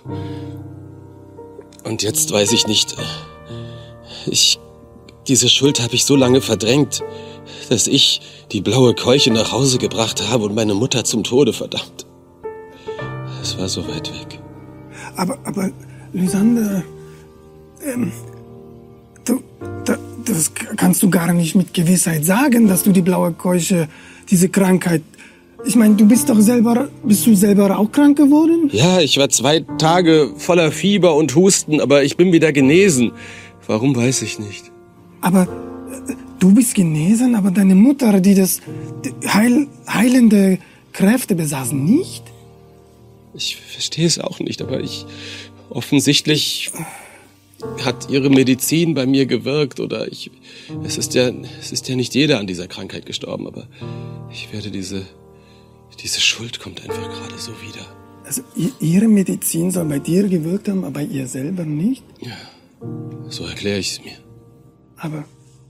Und jetzt weiß ich nicht, ich, diese Schuld habe ich so lange verdrängt, dass ich die blaue Keuche nach Hause gebracht habe und meine Mutter zum Tode verdammt. Es war so weit weg. Aber, aber, Lysander, ähm, du, da, das kannst du gar nicht mit Gewissheit sagen, dass du die blaue Keuche, diese Krankheit, ich meine, du bist doch selber, bist du selber auch krank geworden? Ja, ich war zwei Tage voller Fieber und Husten, aber ich bin wieder genesen. Warum, weiß ich nicht. Aber äh, du bist genesen, aber deine Mutter, die das die heil, heilende Kräfte besaß, nicht? Ich verstehe es auch nicht, aber ich, offensichtlich hat ihre Medizin bei mir gewirkt oder ich, es ist ja, es ist ja nicht jeder an dieser Krankheit gestorben, aber ich werde diese, diese Schuld kommt einfach gerade so wieder. Also ihre Medizin soll bei dir gewirkt haben, aber bei ihr selber nicht? Ja, so erkläre ich es mir. Aber,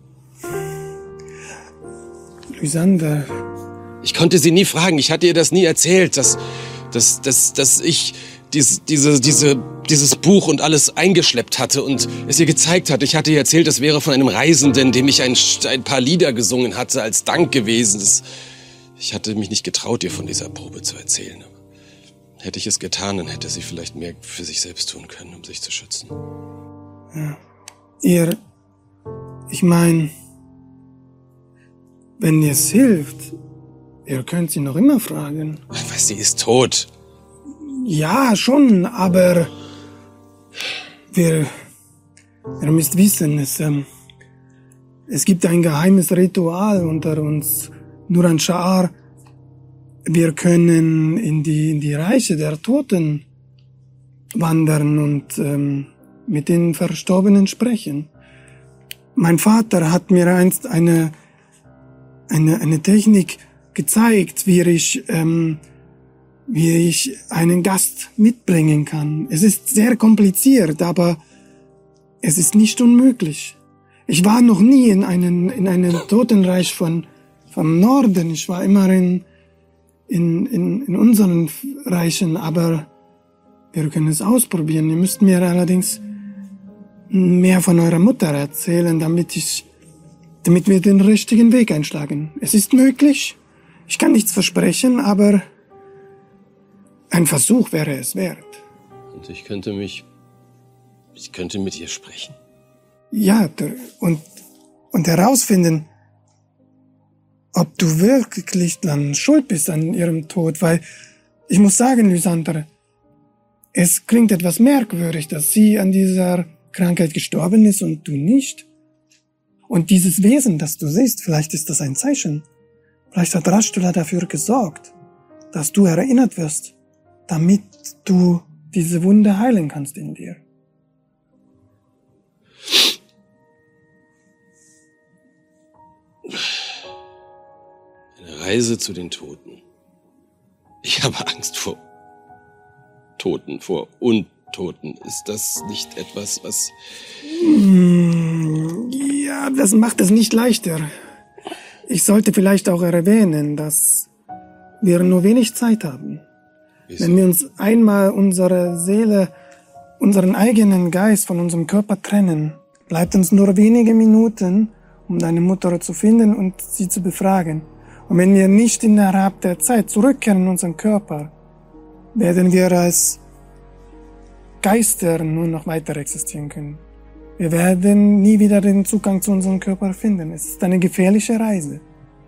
Lysander... Ich konnte sie nie fragen, ich hatte ihr das nie erzählt, dass, dass, dass, dass ich dies, diese, diese, dieses Buch und alles eingeschleppt hatte und es ihr gezeigt hatte. Ich hatte ihr erzählt, das wäre von einem Reisenden, dem ich ein, ein paar Lieder gesungen hatte, als Dank gewesen. Das, ich hatte mich nicht getraut, ihr von dieser Probe zu erzählen. Aber hätte ich es getan, dann hätte sie vielleicht mehr für sich selbst tun können, um sich zu schützen. Ja. Ihr, ich meine, wenn es hilft, ihr könnt sie noch immer fragen. Was, sie ist tot. Ja, schon, aber wir, ihr müsst wissen, es, ähm, es gibt ein geheimes Ritual unter uns, Nuran Sha'ar. Wir können in die, in die Reiche der Toten wandern und ähm, mit den Verstorbenen sprechen. Mein Vater hat mir einst eine, eine, eine Technik gezeigt, wie ich, ähm, wie ich einen Gast mitbringen kann. Es ist sehr kompliziert, aber es ist nicht unmöglich. Ich war noch nie in einem, in einem Totenreich von, vom Norden. Ich war immer in, in, in, in unseren Reichen, aber wir können es ausprobieren. Ihr müsst mir allerdings mehr von eurer Mutter erzählen, damit ich, damit wir den richtigen Weg einschlagen. Es ist möglich. Ich kann nichts versprechen, aber ein Versuch wäre es wert. Und ich könnte mich, ich könnte mit ihr sprechen? Ja, und, und herausfinden, ob du wirklich dann schuld bist an ihrem Tod, weil ich muss sagen, Lysander, es klingt etwas merkwürdig, dass sie an dieser Krankheit gestorben ist und du nicht. Und dieses Wesen, das du siehst, vielleicht ist das ein Zeichen. Vielleicht hat Rastula dafür gesorgt, dass du erinnert wirst, damit du diese Wunde heilen kannst in dir. Eine Reise zu den Toten. Ich habe Angst vor Toten, vor Untoten. Ist das nicht etwas, was... Ja, das macht es nicht leichter. Ich sollte vielleicht auch erwähnen, dass wir nur wenig Zeit haben. Wieso? Wenn wir uns einmal unsere Seele, unseren eigenen Geist von unserem Körper trennen, bleibt uns nur wenige Minuten, um deine Mutter zu finden und sie zu befragen. Und wenn wir nicht innerhalb der Zeit zurückkehren in unseren Körper, werden wir als Geister nur noch weiter existieren können. Wir werden nie wieder den Zugang zu unserem Körper finden. Es ist eine gefährliche Reise.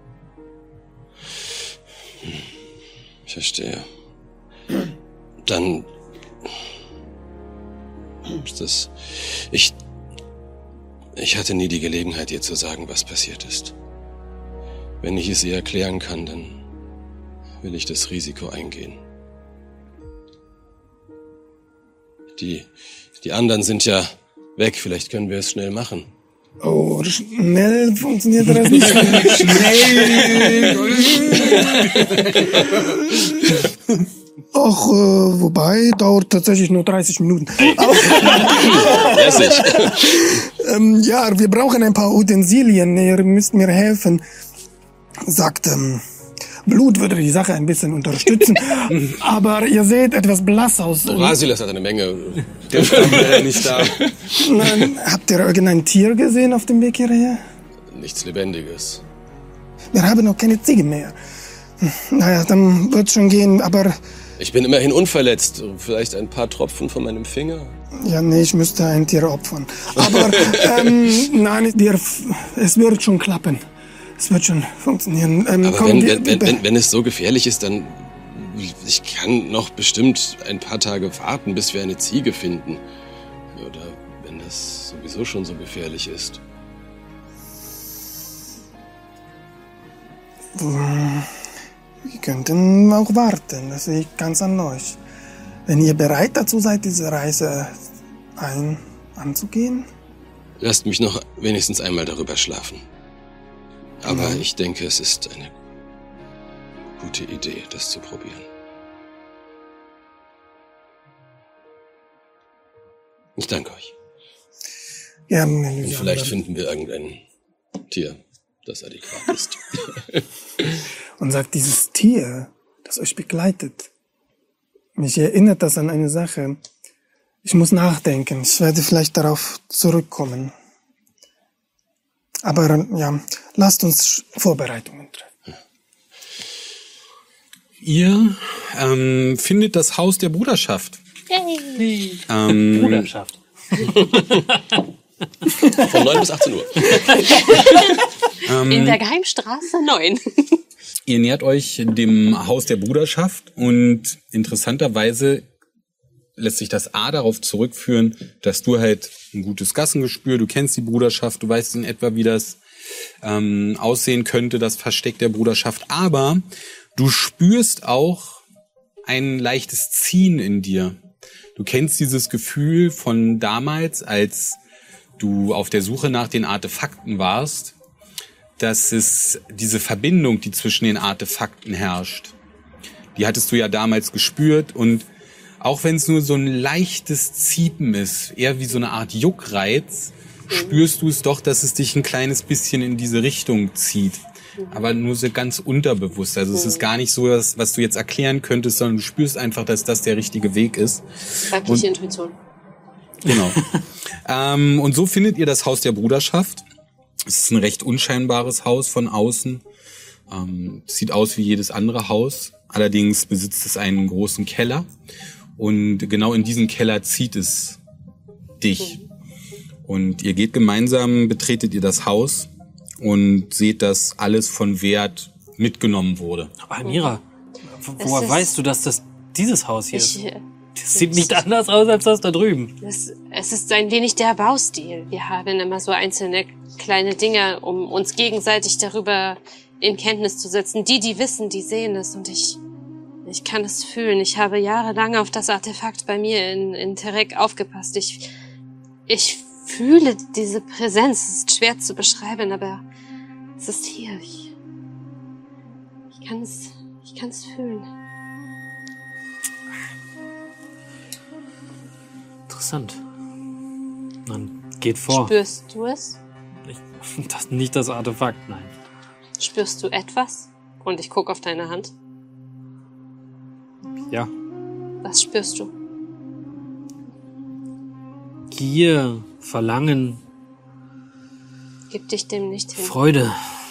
Ich verstehe. Dann ist das... Ich... Ich hatte nie die Gelegenheit, ihr zu sagen, was passiert ist. Wenn ich es ihr erklären kann, dann will ich das Risiko eingehen. Die, die anderen sind ja weg, vielleicht können wir es schnell machen. Oh, schnell funktioniert das nicht. Schnell! Ach, äh, wobei, dauert tatsächlich nur dreißig Minuten. Lässig. ähm, ja, wir brauchen ein paar Utensilien, ihr müsst mir helfen. Sagt, ähm, Blut würde die Sache ein bisschen unterstützen, aber ihr seht etwas blass aus. Orasilas hat eine Menge. Der ist leider nicht da. Nein, habt ihr irgendein Tier gesehen auf dem Weg hierher? Nichts Lebendiges. Wir haben noch keine Ziege mehr. Naja, dann wird's schon gehen, aber... Ich bin immerhin unverletzt. Vielleicht ein paar Tropfen von meinem Finger? Ja, nee, ich müsste ein Tier opfern. Aber, ähm, nein, wir, es wird schon klappen. Es wird schon funktionieren. Ähm, Aber komm, wenn, wir, wenn, wenn, wenn es so gefährlich ist, dann... Ich kann noch bestimmt ein paar Tage warten, bis wir eine Ziege finden. Oder wenn das sowieso schon so gefährlich ist. Wir könnten auch warten, das liegt ganz an euch. Wenn ihr bereit dazu seid, diese Reise ein anzugehen? Lasst mich noch wenigstens einmal darüber schlafen. Aber mhm. ich denke, es ist eine gute Idee, das zu probieren. Ich danke euch. Ja, Und vielleicht finden wir irgendein Tier, das adäquat ist. Und sagt, dieses Tier, das euch begleitet, mich erinnert das an eine Sache. Ich muss nachdenken. Ich werde vielleicht darauf zurückkommen. Aber ja, lasst uns Vorbereitungen treffen. Ihr ähm, findet das Haus der Bruderschaft. Hey. Ähm, Bruderschaft. Von neun bis achtzehn Uhr. In der Geheimstraße neun. Ihr nähert euch dem Haus der Bruderschaft und interessanterweise lässt sich das A darauf zurückführen, dass du halt ein gutes Gassengespür, du kennst die Bruderschaft, du weißt in etwa, wie das ähm, aussehen könnte, das Versteck der Bruderschaft, aber du spürst auch ein leichtes Ziehen in dir. Du kennst dieses Gefühl von damals, als du auf der Suche nach den Artefakten warst, dass es diese Verbindung, die zwischen den Artefakten herrscht, die hattest du ja damals gespürt und auch wenn es nur so ein leichtes Ziepen ist, eher wie so eine Art Juckreiz, mhm. spürst du es doch, dass es dich ein kleines bisschen in diese Richtung zieht. Mhm. Aber nur so ganz unterbewusst. Also mhm. es ist gar nicht so, was, was du jetzt erklären könntest, sondern du spürst einfach, dass das der richtige Weg ist. Weibliche Intuition. Genau. ähm, und so findet ihr das Haus der Bruderschaft. Es ist ein recht unscheinbares Haus von außen. Ähm, sieht aus wie jedes andere Haus. Allerdings besitzt es einen großen Keller. Und genau in diesen Keller zieht es dich. Und ihr geht gemeinsam, betretet ihr das Haus und seht, dass alles von Wert mitgenommen wurde. Aber Amira, woher ist, weißt du, dass das dieses Haus hier ich, ist? Das sieht nicht anders aus als das da drüben. Es, es ist ein wenig der Baustil. Wir haben immer so einzelne kleine Dinge, um uns gegenseitig darüber in Kenntnis zu setzen. Die, die wissen, die sehen es. Und ich, ich kann es fühlen. Ich habe jahrelang auf das Artefakt bei mir in, in Terek aufgepasst. Ich, ich fühle diese Präsenz. Es ist schwer zu beschreiben, aber es ist hier. Ich, ich kann es, ich kann es fühlen. Interessant. Dann geht vor. Spürst du es? Ich, das, nicht das Artefakt, nein. Spürst du etwas? Und ich gucke auf deine Hand. Ja. Was spürst du? Gier, Verlangen. Gib dich dem nicht hin. Freude.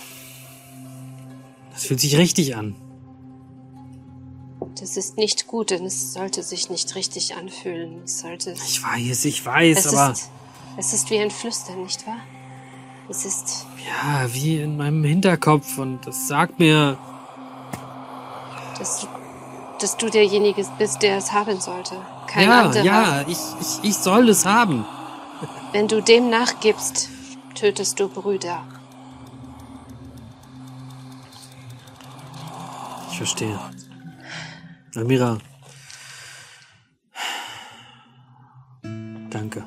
Das fühlt sich richtig an. Das ist nicht gut, denn es sollte sich nicht richtig anfühlen. Es sollte... Ich weiß, ich weiß, es aber... Ist, es ist wie ein Flüstern, nicht wahr? Es ist... Ja, wie in meinem Hinterkopf und das sagt mir... Dass, dass du derjenige bist, der es haben sollte. Kein ja, anderer. Ja, ich, ich, ich soll es haben. Wenn du dem nachgibst, tötest du Brüder. Ich verstehe. Amira. Danke.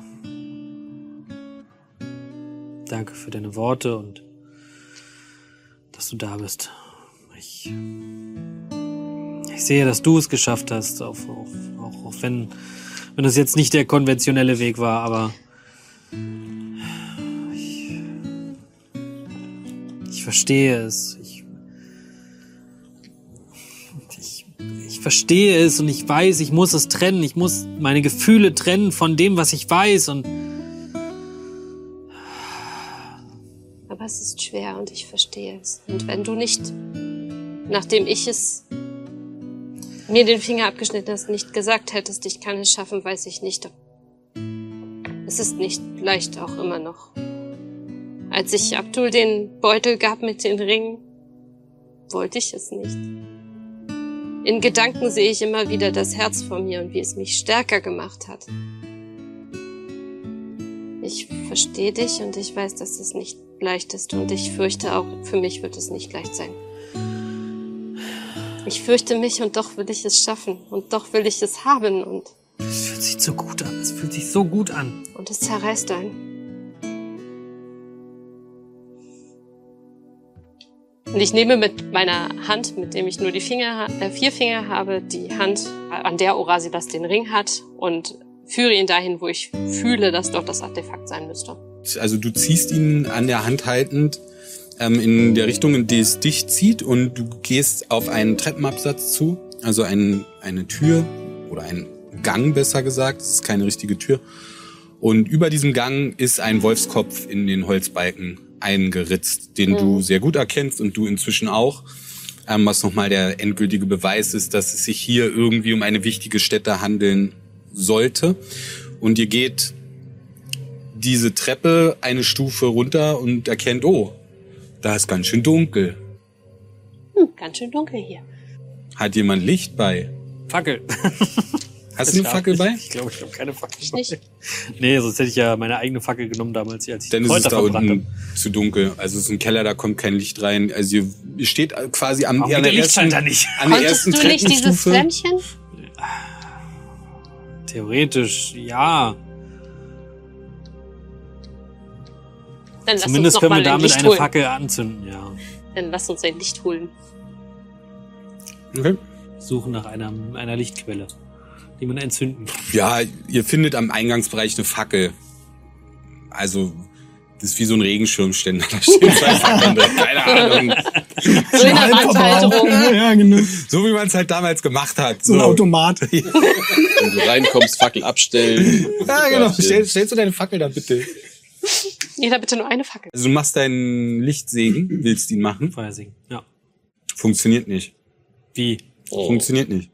Danke für deine Worte und dass du da bist. Ich, ich sehe, dass du es geschafft hast, auch, auch, auch, auch wenn, wenn das jetzt nicht der konventionelle Weg war, aber ich, ich verstehe es. Ich, ich, ich verstehe es und ich weiß, ich muss es trennen. Ich muss meine Gefühle trennen von dem, was ich weiß und aber es ist schwer und ich verstehe es. Und wenn du nicht, nachdem ich es mir den Finger abgeschnitten hast, nicht gesagt hättest, ich kann es schaffen, weiß ich nicht. Es ist nicht leicht, auch immer noch. Als ich Abdul den Beutel gab mit den Ringen, wollte ich es nicht. In Gedanken sehe ich immer wieder das Herz vor mir und wie es mich stärker gemacht hat. Ich verstehe dich und ich weiß, dass es nicht leicht ist und ich fürchte auch, für mich wird es nicht leicht sein. Ich fürchte mich und doch will ich es schaffen und doch will ich es haben und... Es fühlt sich so gut an, es fühlt sich so gut an. Und es zerreißt einen. Und ich nehme mit meiner Hand, mit dem ich nur die Finger, äh, vier Finger habe, die Hand, an der Orasilas den Ring hat und führe ihn dahin, wo ich fühle, dass dort das Artefakt sein müsste. Also du ziehst ihn an der Hand haltend ähm, in der Richtung, in die es dich zieht und du gehst auf einen Treppenabsatz zu, also ein, eine Tür oder ein Gang, besser gesagt, es ist keine richtige Tür. Und über diesem Gang ist ein Wolfskopf in den Holzbalken eingeritzt, den mhm. du sehr gut erkennst und du inzwischen auch, ähm, was nochmal der endgültige Beweis ist, dass es sich hier irgendwie um eine wichtige Stätte handeln sollte. Und ihr geht diese Treppe eine Stufe runter und erkennt, oh, da ist ganz schön dunkel. Hm, ganz schön dunkel hier. Hat jemand Licht bei? Fackel. Hast du eine Fackel bei? Ich glaube, ich habe keine Fackel ich bei. Nicht. Nee, sonst hätte ich ja meine eigene Fackel genommen damals, als ich Dann die ist es Kräuter da verbrannt unten habe. zu dunkel. Also es ist ein Keller, da kommt kein Licht rein. Also ihr, ihr steht quasi am, Warum an geht der der ersten, Lichtschalter nicht? an der Konntest ersten du nicht dieses Treppenstufe. Flämmchen? Theoretisch, ja. Dann lass Zumindest uns noch können wir mal ein damit Licht eine holen. Fackel anzünden, ja. Dann lass uns ein Licht holen. Okay. Suchen nach einer, einer Lichtquelle. die man entzünden kann. Ja, ihr findet am Eingangsbereich eine Fackel. Also, das ist wie so ein Regenschirmständer. Da stehen zwei Fackeln drin. Keine Ahnung. So in der Wandhalterung. Ja, genau. So wie man es halt damals gemacht hat. So ein Automat. Wenn du reinkommst, Fackel abstellen. Ja, genau. Stell, stellst du deine Fackel da bitte. Jeder bitte nur eine Fackel. Also du machst deinen Lichtsägen, willst ihn machen. Feuersägen, ja. Funktioniert nicht. Wie? Oh. Funktioniert nicht.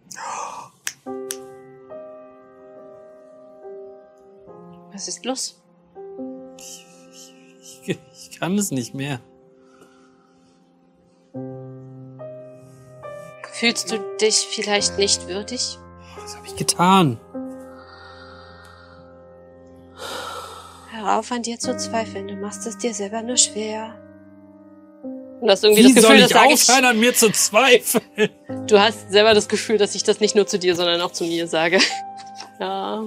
Was ist los? Ich, ich kann es nicht mehr. Fühlst du dich vielleicht nicht würdig? Was habe ich getan? Hör auf, an dir zu zweifeln. Du machst es dir selber nur schwer. Und hast irgendwie Wie das soll Gefühl, ich das sage aufhören, an mir zu zweifeln? ich. Du hast selber das Gefühl, dass ich das nicht nur zu dir, sondern auch zu mir sage. Ja.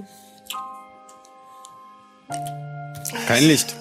Kein Licht.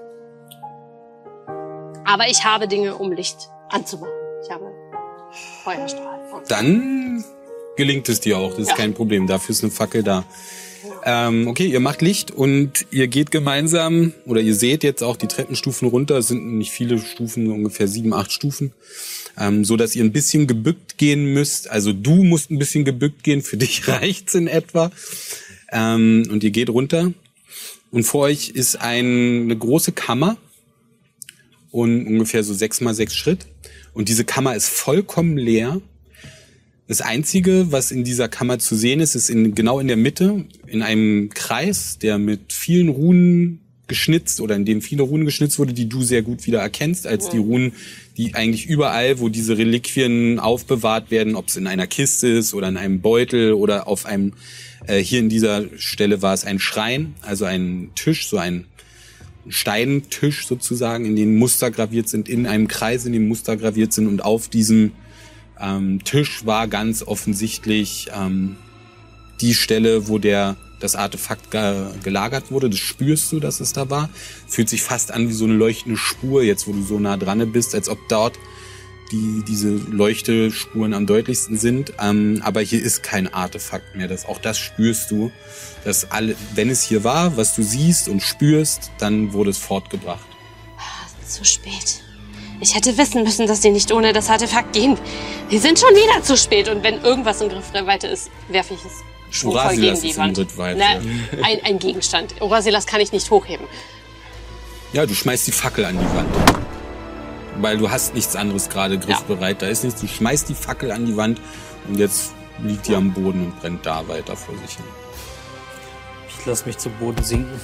Aber ich habe Dinge, um Licht anzumachen. Ich habe Feuerstrahl. Dann gelingt es dir auch, das ist Ja. kein Problem. Dafür ist eine Fackel da. Ähm, okay, ihr macht Licht und ihr geht gemeinsam, oder ihr seht jetzt auch die Treppenstufen runter. Es sind nicht viele Stufen, ungefähr sieben, acht Stufen. Ähm, so dass ihr ein bisschen gebückt gehen müsst. Also du musst ein bisschen gebückt gehen, für dich reicht's in etwa. Ähm, und ihr geht runter. Und vor euch ist ein, eine große Kammer. Und ungefähr so sechs mal sechs Schritt. Und diese Kammer ist vollkommen leer. Das Einzige, was in dieser Kammer zu sehen ist, ist in, genau in der Mitte, in einem Kreis, der mit vielen Runen geschnitzt oder in dem viele Runen geschnitzt wurde, die du sehr gut wieder erkennst, als die Runen, die eigentlich überall, wo diese Reliquien aufbewahrt werden, ob es in einer Kiste ist oder in einem Beutel oder auf einem, äh, hier in dieser Stelle war es ein Schrein, also ein Tisch, so ein Steintisch sozusagen, in dem Muster graviert sind, in einem Kreis, in dem Muster graviert sind, und auf diesem ähm, Tisch war ganz offensichtlich ähm, die Stelle, wo der das Artefakt ge gelagert wurde. Das spürst du, dass es da war. Fühlt sich fast an wie so eine leuchtende Spur, jetzt wo du so nah dran bist, als ob dort die diese Leuchtespuren am deutlichsten sind. Ähm, aber hier ist kein Artefakt mehr. Das, auch das spürst du. Dass alle, wenn es hier war, was du siehst und spürst, dann wurde es fortgebracht. Zu spät. Ich hätte wissen müssen, dass sie nicht ohne das Artefakt gehen. Wir sind schon wieder zu spät. Und wenn irgendwas in Griffweite ist, werfe ich es schwungvoll gegen Orasilas die ist in Wand. Griffweite. Na, ein, ein Gegenstand. Orasilas kann ich nicht hochheben. Ja, du schmeißt die Fackel an die Wand. Weil du hast nichts anderes gerade griffbereit. Da ist nichts. Du schmeißt die Fackel an die Wand und jetzt liegt die am Boden und brennt da weiter vor sich hin. Ich lass mich zu Boden sinken.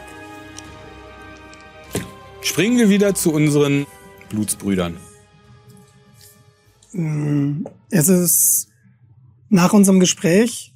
Springen wir wieder zu unseren Blutsbrüdern. Es ist nach unserem Gespräch,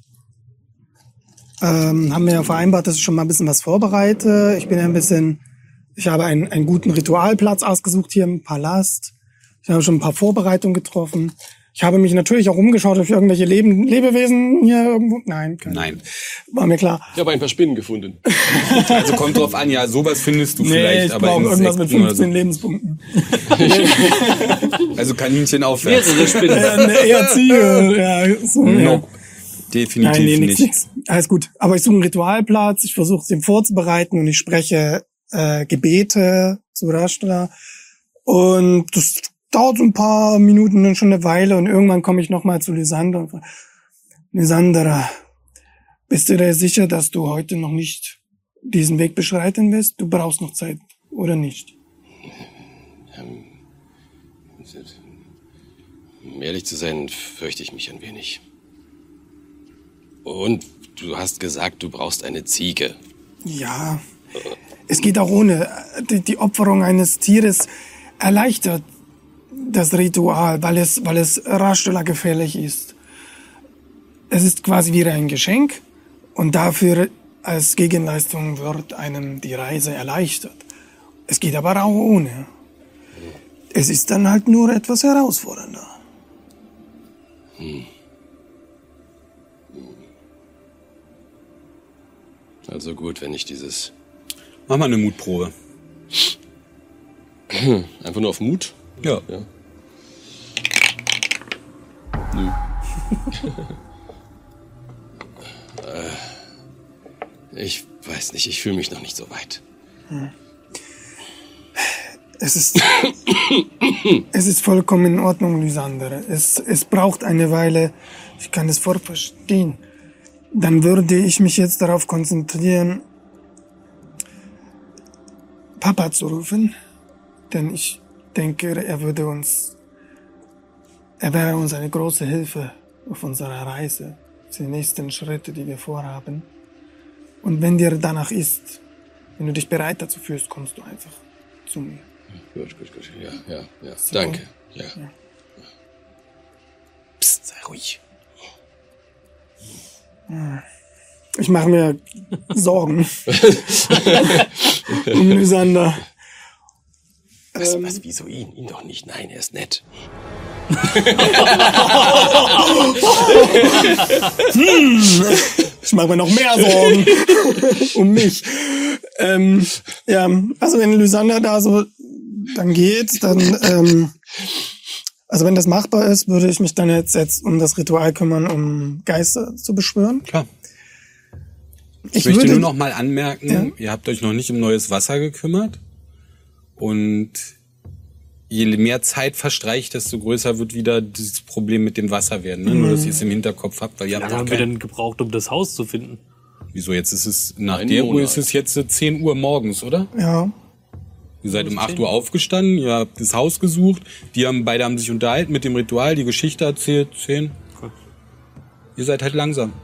ähm, haben wir ja vereinbart, dass ich schon mal ein bisschen was vorbereite. Ich bin ja ein bisschen, ich habe einen, einen guten Ritualplatz ausgesucht hier im Palast. Ich habe schon ein paar Vorbereitungen getroffen. Ich habe mich natürlich auch umgeschaut, ob ich irgendwelche Leben, Lebewesen hier irgendwo... Nein, keine. Nein. War mir klar. Ich habe ein paar Spinnen gefunden. Also kommt drauf an, ja, sowas findest du Nee, vielleicht. ich aber brauche irgendwas mit Insekten oder fünfzehn Lebenspunkten. So. Also Kaninchen aufwärts. Mehrere Spinnen. Äh, eine eher Ziege. Ja, so, ja. Nope. Definitiv Nein, nee, nix, nicht. nix. Alles gut. Aber ich suche einen Ritualplatz, ich versuche es ihm vorzubereiten und ich spreche äh, Gebete zu Rashtra. Und das dauert so ein paar Minuten und schon eine Weile und irgendwann komme ich nochmal zu Lysander und frage, Lysandra, bist du dir sicher, dass du heute noch nicht diesen Weg beschreiten wirst? Du brauchst noch Zeit, oder nicht? Ähm, um ehrlich zu sein, fürchte ich mich ein wenig. Und du hast gesagt, du brauchst eine Ziege. Ja, es geht auch ohne. Die, die Opferung eines Tieres erleichtert das Ritual, weil es, weil es Rashtra gefährlich ist. Es ist quasi wie ein Geschenk und dafür als Gegenleistung wird einem die Reise erleichtert. Es geht aber auch ohne. Es ist dann halt nur etwas herausfordernder. Hm. Also gut, wenn ich dieses... Mach mal eine Mutprobe. Einfach nur auf Mut? Ja. Ja. Nö. Ich weiß nicht, ich fühle mich noch nicht so weit. Hm. Es ist, es ist vollkommen in Ordnung, Lysander. Es, es braucht eine Weile. Ich kann es voll verstehen. Dann würde ich mich jetzt darauf konzentrieren, Papa zu rufen. Denn ich denke, er würde uns, er wäre uns eine große Hilfe auf unserer Reise. Die nächsten Schritte, die wir vorhaben. Und wenn dir danach ist, wenn du dich bereit dazu fühlst, kommst du einfach zu mir. Gut, gut, gut. Ja, ja, ja. So. Danke. Ja. Ja. Psst, sei ruhig. Ich mache mir Sorgen um Lysander. Was, was, wieso ihn? Ihn doch nicht. Nein, er ist nett. hm, ich mache mir noch mehr Sorgen um mich. Ähm, ja, also wenn Lysander da so dann geht, dann, ähm, also wenn das machbar ist, würde ich mich dann jetzt, jetzt um das Ritual kümmern, um Geister zu beschwören. Klar. Ich, Ich möchte würde, nur noch mal anmerken, Ja. ihr habt euch noch nicht um neues Wasser gekümmert. Und je mehr Zeit verstreicht, desto größer wird wieder dieses Problem mit dem Wasser werden. Ne? Nur, dass ihr es im Hinterkopf habt, weil ihr Wie habt lange auch haben wir kein... denn gebraucht, um das Haus zu finden? Wieso, jetzt ist es, nach Ein der Uhr Monat. ist es jetzt äh, zehn Uhr morgens, oder? ja, Ihr seid um acht Uhr aufgestanden, ihr habt das Haus gesucht, die haben, beide haben sich unterhalten mit dem Ritual, die Geschichte erzählt, zehn. Okay. Ihr seid halt langsam.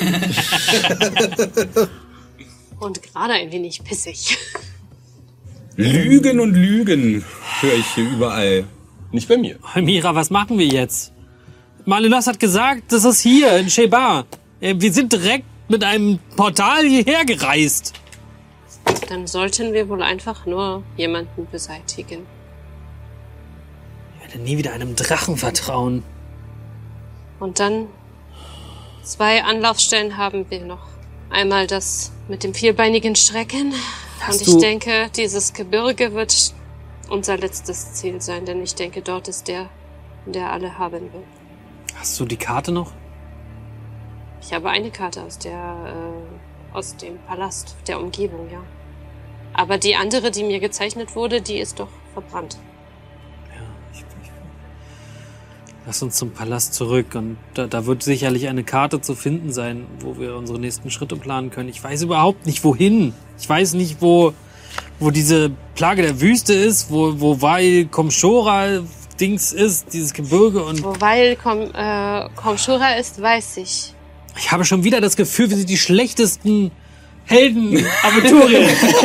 Und gerade ein wenig pissig. Lügen und Lügen höre ich hier überall. Nicht bei mir. Mira, was machen wir jetzt? Malinos hat gesagt, das ist hier in Shebar. Äh, Wir sind direkt mit einem Portal hierher gereist. Dann sollten wir wohl einfach nur jemanden beseitigen. Ich werde nie wieder einem Drachen vertrauen. Und dann zwei Anlaufstellen haben wir noch. Einmal das mit dem vierbeinigen Schrecken. Hast Und ich du- denke, dieses Gebirge wird unser letztes Ziel sein, denn ich denke, dort ist der, der alle haben will. Hast du die Karte noch? Ich habe eine Karte aus der, äh, aus dem Palast, der Umgebung, ja. Aber die andere, die mir gezeichnet wurde, die ist doch verbrannt. Ja, ich, ich, lass uns zum Palast zurück und da, da wird sicherlich eine Karte zu finden sein, wo wir unsere nächsten Schritte planen können. Ich weiß überhaupt nicht, wohin. Ich weiß nicht, wo, wo diese Plage der Wüste ist, wo, wo Weil Komshora Dings ist, dieses Gebirge und Wobei Kom, äh, Komshura ist, weiß ich. ich habe schon wieder das Gefühl, wir sind die schlechtesten Helden Aventurien.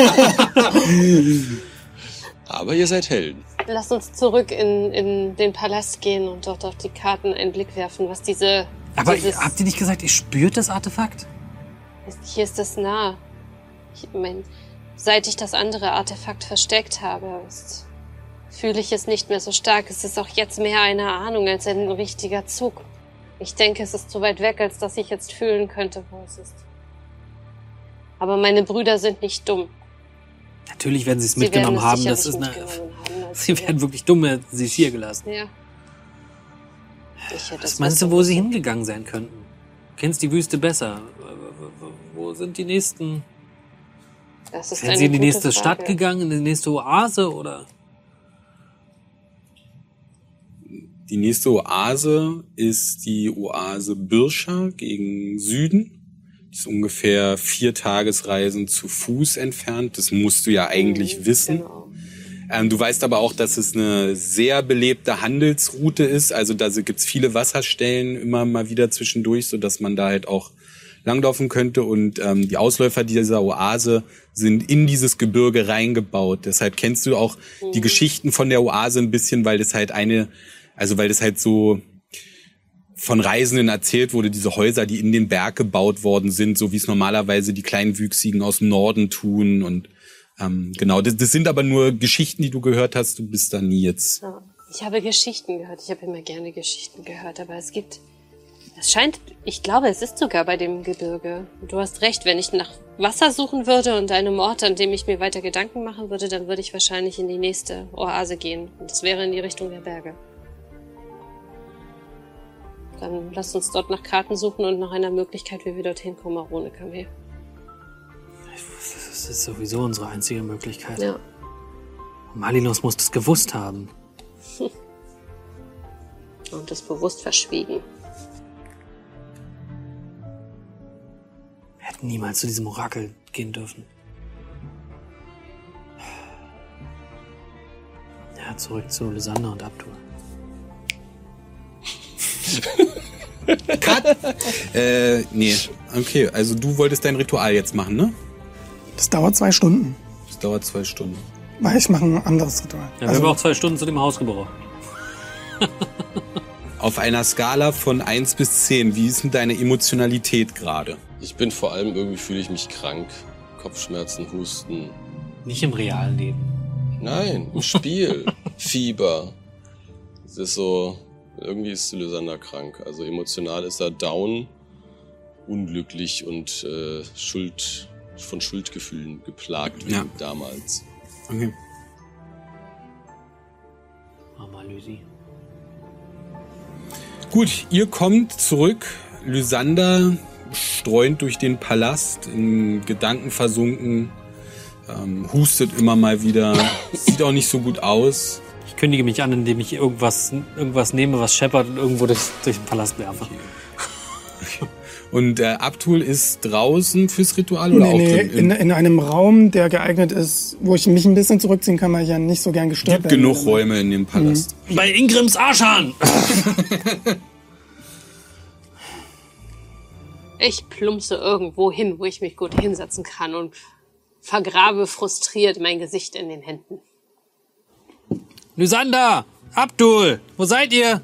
Aber ihr seid Helden. Lass uns zurück in, in den Palast gehen und dort auf die Karten einen Blick werfen, was diese... Aber dieses, habt ihr nicht gesagt, ihr spürt das Artefakt? Hier ist es nah. Ich mein, seit ich das andere Artefakt versteckt habe, ist, fühle ich es nicht mehr so stark. Es ist auch jetzt mehr eine Ahnung als ein richtiger Zug. Ich denke, es ist zu weit weg, als dass ich jetzt fühlen könnte, wo es ist. Aber meine Brüder sind nicht dumm. Natürlich werden sie es Sie mitgenommen werden es haben. Das ist sicherlich eine, mitgenommen haben, als sie wir- werden wirklich dumm, hätten sie es hier gelassen. Ja. Ich hätte Was es meinst du, besser wo sie wissen. hingegangen sein könnten? Du kennst die Wüste besser. Wo sind die nächsten? Das ist Sind eine sie in die gute nächste Frage. Stadt gegangen, in die nächste Oase oder? Die nächste Oase ist die Oase Birscha gegen Süden. Die ist ungefähr vier Tagesreisen zu Fuß entfernt. Das musst du ja eigentlich Mhm, wissen. Genau. Ähm, du weißt aber auch, dass es eine sehr belebte Handelsroute ist. Also da gibt's viele Wasserstellen immer mal wieder zwischendurch, sodass man da halt auch langlaufen könnte. Und ähm, die Ausläufer dieser Oase sind in dieses Gebirge reingebaut. Deshalb kennst du auch die Geschichten von der Oase ein bisschen, weil das halt eine, also weil das halt so von Reisenden erzählt wurde, diese Häuser, die in den Berg gebaut worden sind, so wie es normalerweise die Kleinwüchsigen aus dem Norden tun. Und ähm, genau, das, das sind aber nur Geschichten, die du gehört hast. Du bist da nie jetzt. Ja. Ich habe Geschichten gehört. Ich habe immer gerne Geschichten gehört. Aber es gibt... Es scheint... Ich glaube, es ist sogar bei dem Gebirge. Du hast recht. Wenn ich nach Wasser suchen würde und einem Ort, an dem ich mir weiter Gedanken machen würde, dann würde ich wahrscheinlich in die nächste Oase gehen. Und das wäre in die Richtung der Berge. Dann lasst uns dort nach Karten suchen und nach einer Möglichkeit, wie wir dorthin kommen, auch ohne Kamel. Das ist sowieso unsere einzige Möglichkeit. Ja. Malinus muss das gewusst haben. Und das bewusst verschwiegen. Wir hätten niemals zu diesem Orakel gehen dürfen. Ja, zurück zu Lysander und Abdul. Cut! äh, nee. Okay, also du wolltest dein Ritual jetzt machen, ne? Das dauert zwei Stunden. Das dauert zwei Stunden. Weil ich mache ein anderes Ritual. Ja, wir also, haben auch zwei Stunden zu dem Haus gebraucht. Auf einer Skala von eins bis zehn, wie ist denn deine Emotionalität gerade? Ich bin vor allem, irgendwie fühle ich mich krank. Kopfschmerzen, Husten. Nicht im realen Leben. Nein, im Spiel. Fieber. Es ist so, irgendwie ist Lysander krank. Also emotional ist er down, unglücklich und äh, Schuld, von Schuldgefühlen geplagt wie Ja. damals. Okay. Mama Lysi. Gut, ihr kommt zurück. Lysander streunt durch den Palast, in Gedanken versunken, ähm, hustet immer mal wieder, sieht auch nicht so gut aus. Ich kündige mich an, indem ich irgendwas, irgendwas nehme, was scheppert und irgendwo durch, durch den Palast werfe. Und äh, Abdul ist draußen fürs Ritual oder nee, auch nee, drin? in, in einem Raum, der geeignet ist, wo ich mich ein bisschen zurückziehen kann, weil ich ja nicht so gern gestört gibt werde. genug Räume in dem Palast. Bei Ingrims Arschan! Ich plumpse irgendwo hin, wo ich mich gut hinsetzen kann und vergrabe frustriert mein Gesicht in den Händen. Lysander! Abdul! Wo seid ihr?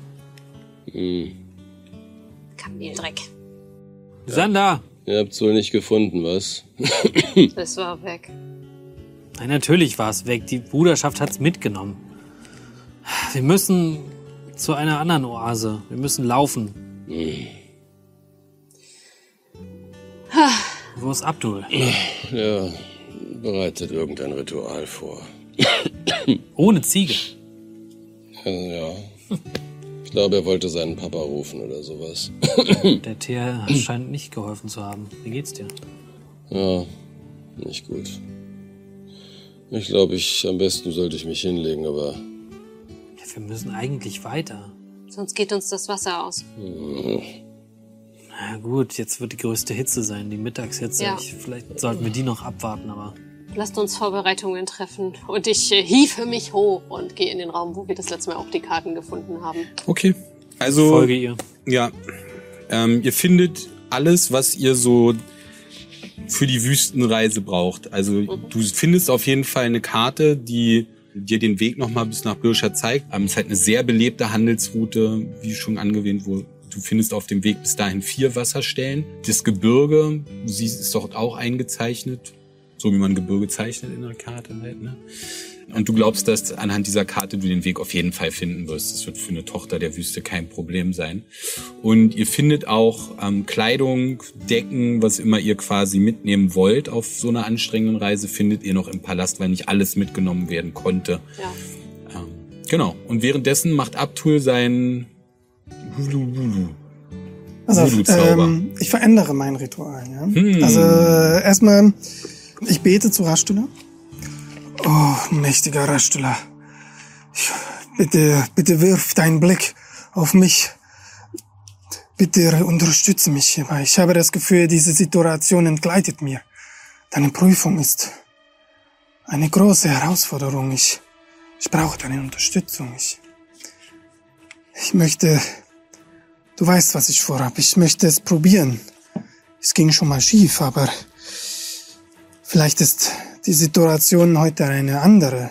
Kameldreck. Lysander! Ihr habt's wohl nicht gefunden, was? Das war weg. Nein, natürlich war es weg. Die Bruderschaft hat's mitgenommen. Wir müssen zu einer anderen Oase. Wir müssen laufen. Wo ist Abdul? Ja, bereitet irgendein Ritual vor. Ohne Ziege. Ja. Ich glaube, er wollte seinen Papa rufen oder sowas. Der Tee scheint nicht geholfen zu haben. Wie geht's dir? Ja, nicht gut. Ich glaube, ich am besten sollte ich mich hinlegen, aber Ja, wir müssen eigentlich weiter. Sonst geht uns das Wasser aus. Na gut, jetzt wird die größte Hitze sein, die Mittagshitze. Ja. Ich, vielleicht sollten wir die noch abwarten, aber... Lasst uns Vorbereitungen treffen. Und ich äh, hiefe mich hoch und gehe in den Raum, wo wir das letzte Mal auch die Karten gefunden haben. Okay, also Folge ihr. ja, ähm, ihr findet alles, was ihr so für die Wüstenreise braucht. Also Mhm. du findest auf jeden Fall eine Karte, die dir den Weg nochmal bis nach Birscha zeigt. Ähm, es ist halt eine sehr belebte Handelsroute, wie schon angewähnt, wo du findest auf dem Weg bis dahin vier Wasserstellen. Das Gebirge, du siehst, ist dort auch eingezeichnet, so wie man Gebirge zeichnet in der Karte halt, ne? Und du glaubst, dass anhand dieser Karte du den Weg auf jeden Fall finden wirst. Das wird für eine Tochter der Wüste kein Problem sein. Und ihr findet auch ähm, Kleidung, Decken, was immer ihr quasi mitnehmen wollt auf so einer anstrengenden Reise, findet ihr noch im Palast, weil nicht alles mitgenommen werden konnte. Ja. Ähm, genau. Und währenddessen macht Abdul sein Hulu-Hulu. Also, Voodoo-Zauber. ähm, ich verändere mein Ritual. Ja? Hm. Also äh, erstmal, ich bete zu Rashtula. Oh, mächtiger Rashtula, ich, bitte, bitte wirf deinen Blick auf mich. Bitte unterstütze mich hierbei. Ich habe das Gefühl, diese Situation entgleitet mir. Deine Prüfung ist eine große Herausforderung. Ich, ich brauche deine Unterstützung. Ich, ich möchte... Du weißt, was ich vorhab. Ich möchte es probieren. Es ging schon mal schief, aber vielleicht ist die Situation heute eine andere.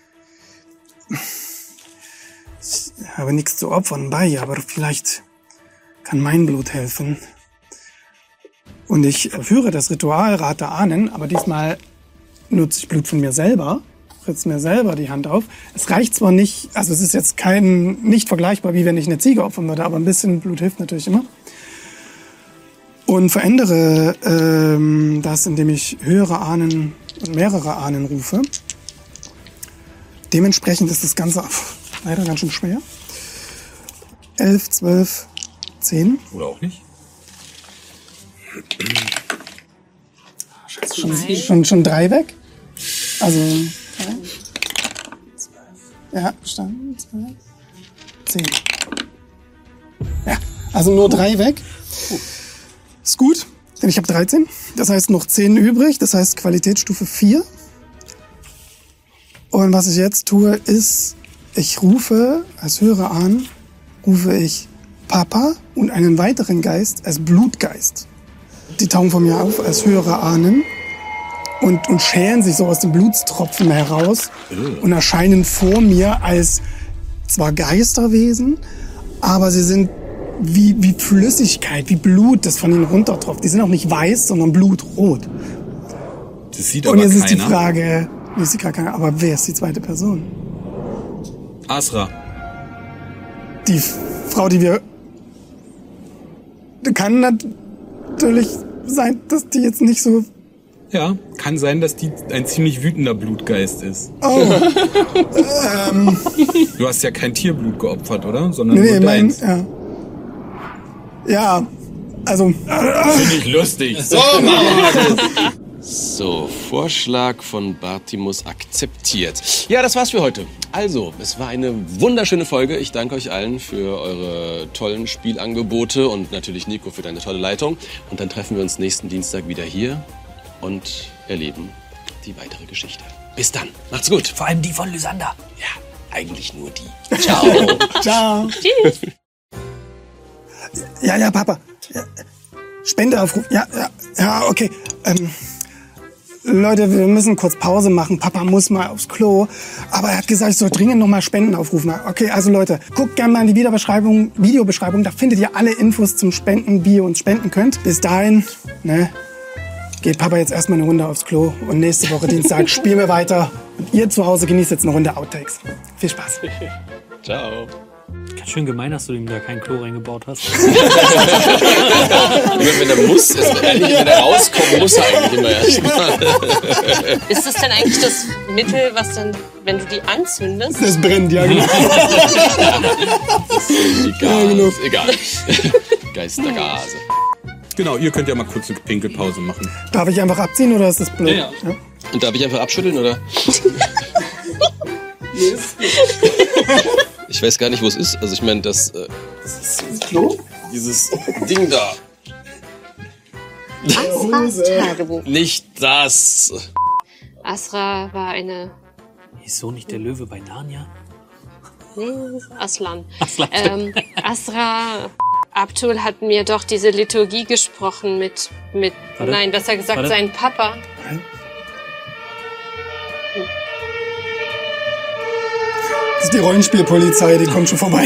Ich habe nichts zu opfern bei, aber vielleicht kann mein Blut helfen. Und ich führe das Ritual Rat der Ahnen, aber diesmal nutze ich Blut von mir selber, ritze mir selber die Hand auf. Es reicht zwar nicht, also es ist jetzt kein, nicht vergleichbar, wie wenn ich eine Ziege opfern würde, aber ein bisschen Blut hilft natürlich immer. Und verändere ähm, das, indem ich höhere Ahnen und mehrere Ahnen rufe. Dementsprechend ist das Ganze pff, leider ganz schön schwer. Elf, zwölf, zehn. Oder auch nicht. Schon, schon, schon drei weg? Also, drei. Ja, bestanden. Zwei. Zehn. Ja, also nur drei weg. Ist gut, denn ich habe dreizehn. Das heißt noch zehn übrig. Das heißt Qualitätsstufe vier. Und was ich jetzt tue, ist, ich rufe als höhere Ahnen, rufe ich Papa und einen weiteren Geist als Blutgeist. Die tauchen von mir auf als höhere Ahnen und, und schälen sich so aus den Blutstropfen heraus und erscheinen vor mir als zwar Geisterwesen, aber sie sind wie, wie Flüssigkeit, wie Blut, das von ihnen runtertropft. Die sind auch nicht weiß, sondern blutrot. Das sieht und aber jetzt keiner. ist die Frage, nee, ist die gar keine, aber wer ist die zweite Person? Asra. Die Frau, die wir... Kann natürlich sein, dass die jetzt nicht so... Ja, kann sein, dass die ein ziemlich wütender Blutgeist ist. Oh. ähm, Du hast ja kein Tierblut geopfert, oder? Sondern nee, nur mein, deins. ja. Ja, also... Finde ich lustig. So, machen wir das. So, Vorschlag von Bartimus akzeptiert. Ja, das war's für heute. Also, es war eine wunderschöne Folge. Ich danke euch allen für eure tollen Spielangebote und natürlich Nico für deine tolle Leitung. Und dann treffen wir uns nächsten Dienstag wieder hier und erleben die weitere Geschichte. Bis dann. Macht's gut. Vor allem die von Lysander. Ja, eigentlich nur die. Ciao. Ciao. Tschüss. Ja, ja, Papa. Ja. Spendeaufruf. Ja, ja, ja, okay. Ähm, Leute, wir müssen kurz Pause machen. Papa muss mal aufs Klo. Aber er hat gesagt, ich soll dringend noch mal Spendenaufruf machen. Okay, also Leute, guckt gerne mal in die Videobeschreibung, Videobeschreibung. Da findet ihr alle Infos zum Spenden, wie ihr uns spenden könnt. Bis dahin, ne, geht Papa jetzt erstmal eine Runde aufs Klo. Und nächste Woche Dienstag spielen wir weiter. Und ihr zu Hause genießt jetzt eine Runde Outtakes. Viel Spaß. Ciao. Ganz schön gemein, dass du ihm da kein Klo reingebaut hast. Wenn er muss, ist, eigentlich, wenn er rauskommt, muss er eigentlich immer erst mal. Ist das denn eigentlich das Mittel, was dann, wenn du die anzündest? Das brennt, ja, genau. Egal, ja, genau. Egal. Geistergase. Genau, ihr könnt ja mal kurz eine Pinkelpause machen. Darf ich einfach abziehen oder ist das blöd? Ja, ja. Ja. Und darf ich einfach abschütteln, oder? Ich weiß gar nicht, wo es ist. Also ich meine, das... Äh, Das Klo? dieses Ding da. Tagebuch. Nicht das. Asra war eine... Wieso nicht der Löwe bei Narnia? Nee, Aslan. Aslan. Ähm, Asra... Abdul hat mir doch diese Liturgie gesprochen mit... mit Warte. Nein, besser gesagt, Warte. sein Papa. Das ist die Rollenspielpolizei, die kommt schon vorbei.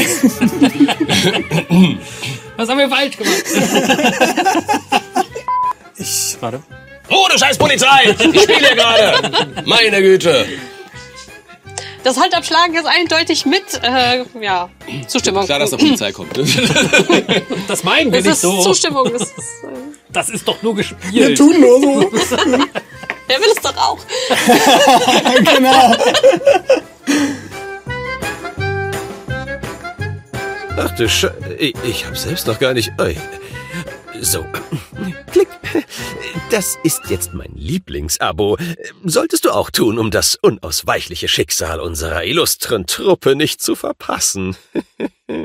Was haben wir falsch gemacht? Ich... Warte. Oh, du scheiß Polizei! Ich spiele hier gerade! Meine Güte! Das Haltabschlagen ist eindeutig mit, äh, ja, Zustimmung. Klar, dass der Polizei kommt. Ne? Das meinen wir Das nicht ist so. Zustimmung. Das ist, äh, Das ist doch nur Wir gespielt. tun nur so. der will es doch auch. Genau. Ach du Sch... Ich, ich hab selbst noch gar nicht... Ui. So. Klick. Das ist jetzt mein Lieblingsabo. Solltest du auch tun, um das unausweichliche Schicksal unserer illustren Truppe nicht zu verpassen.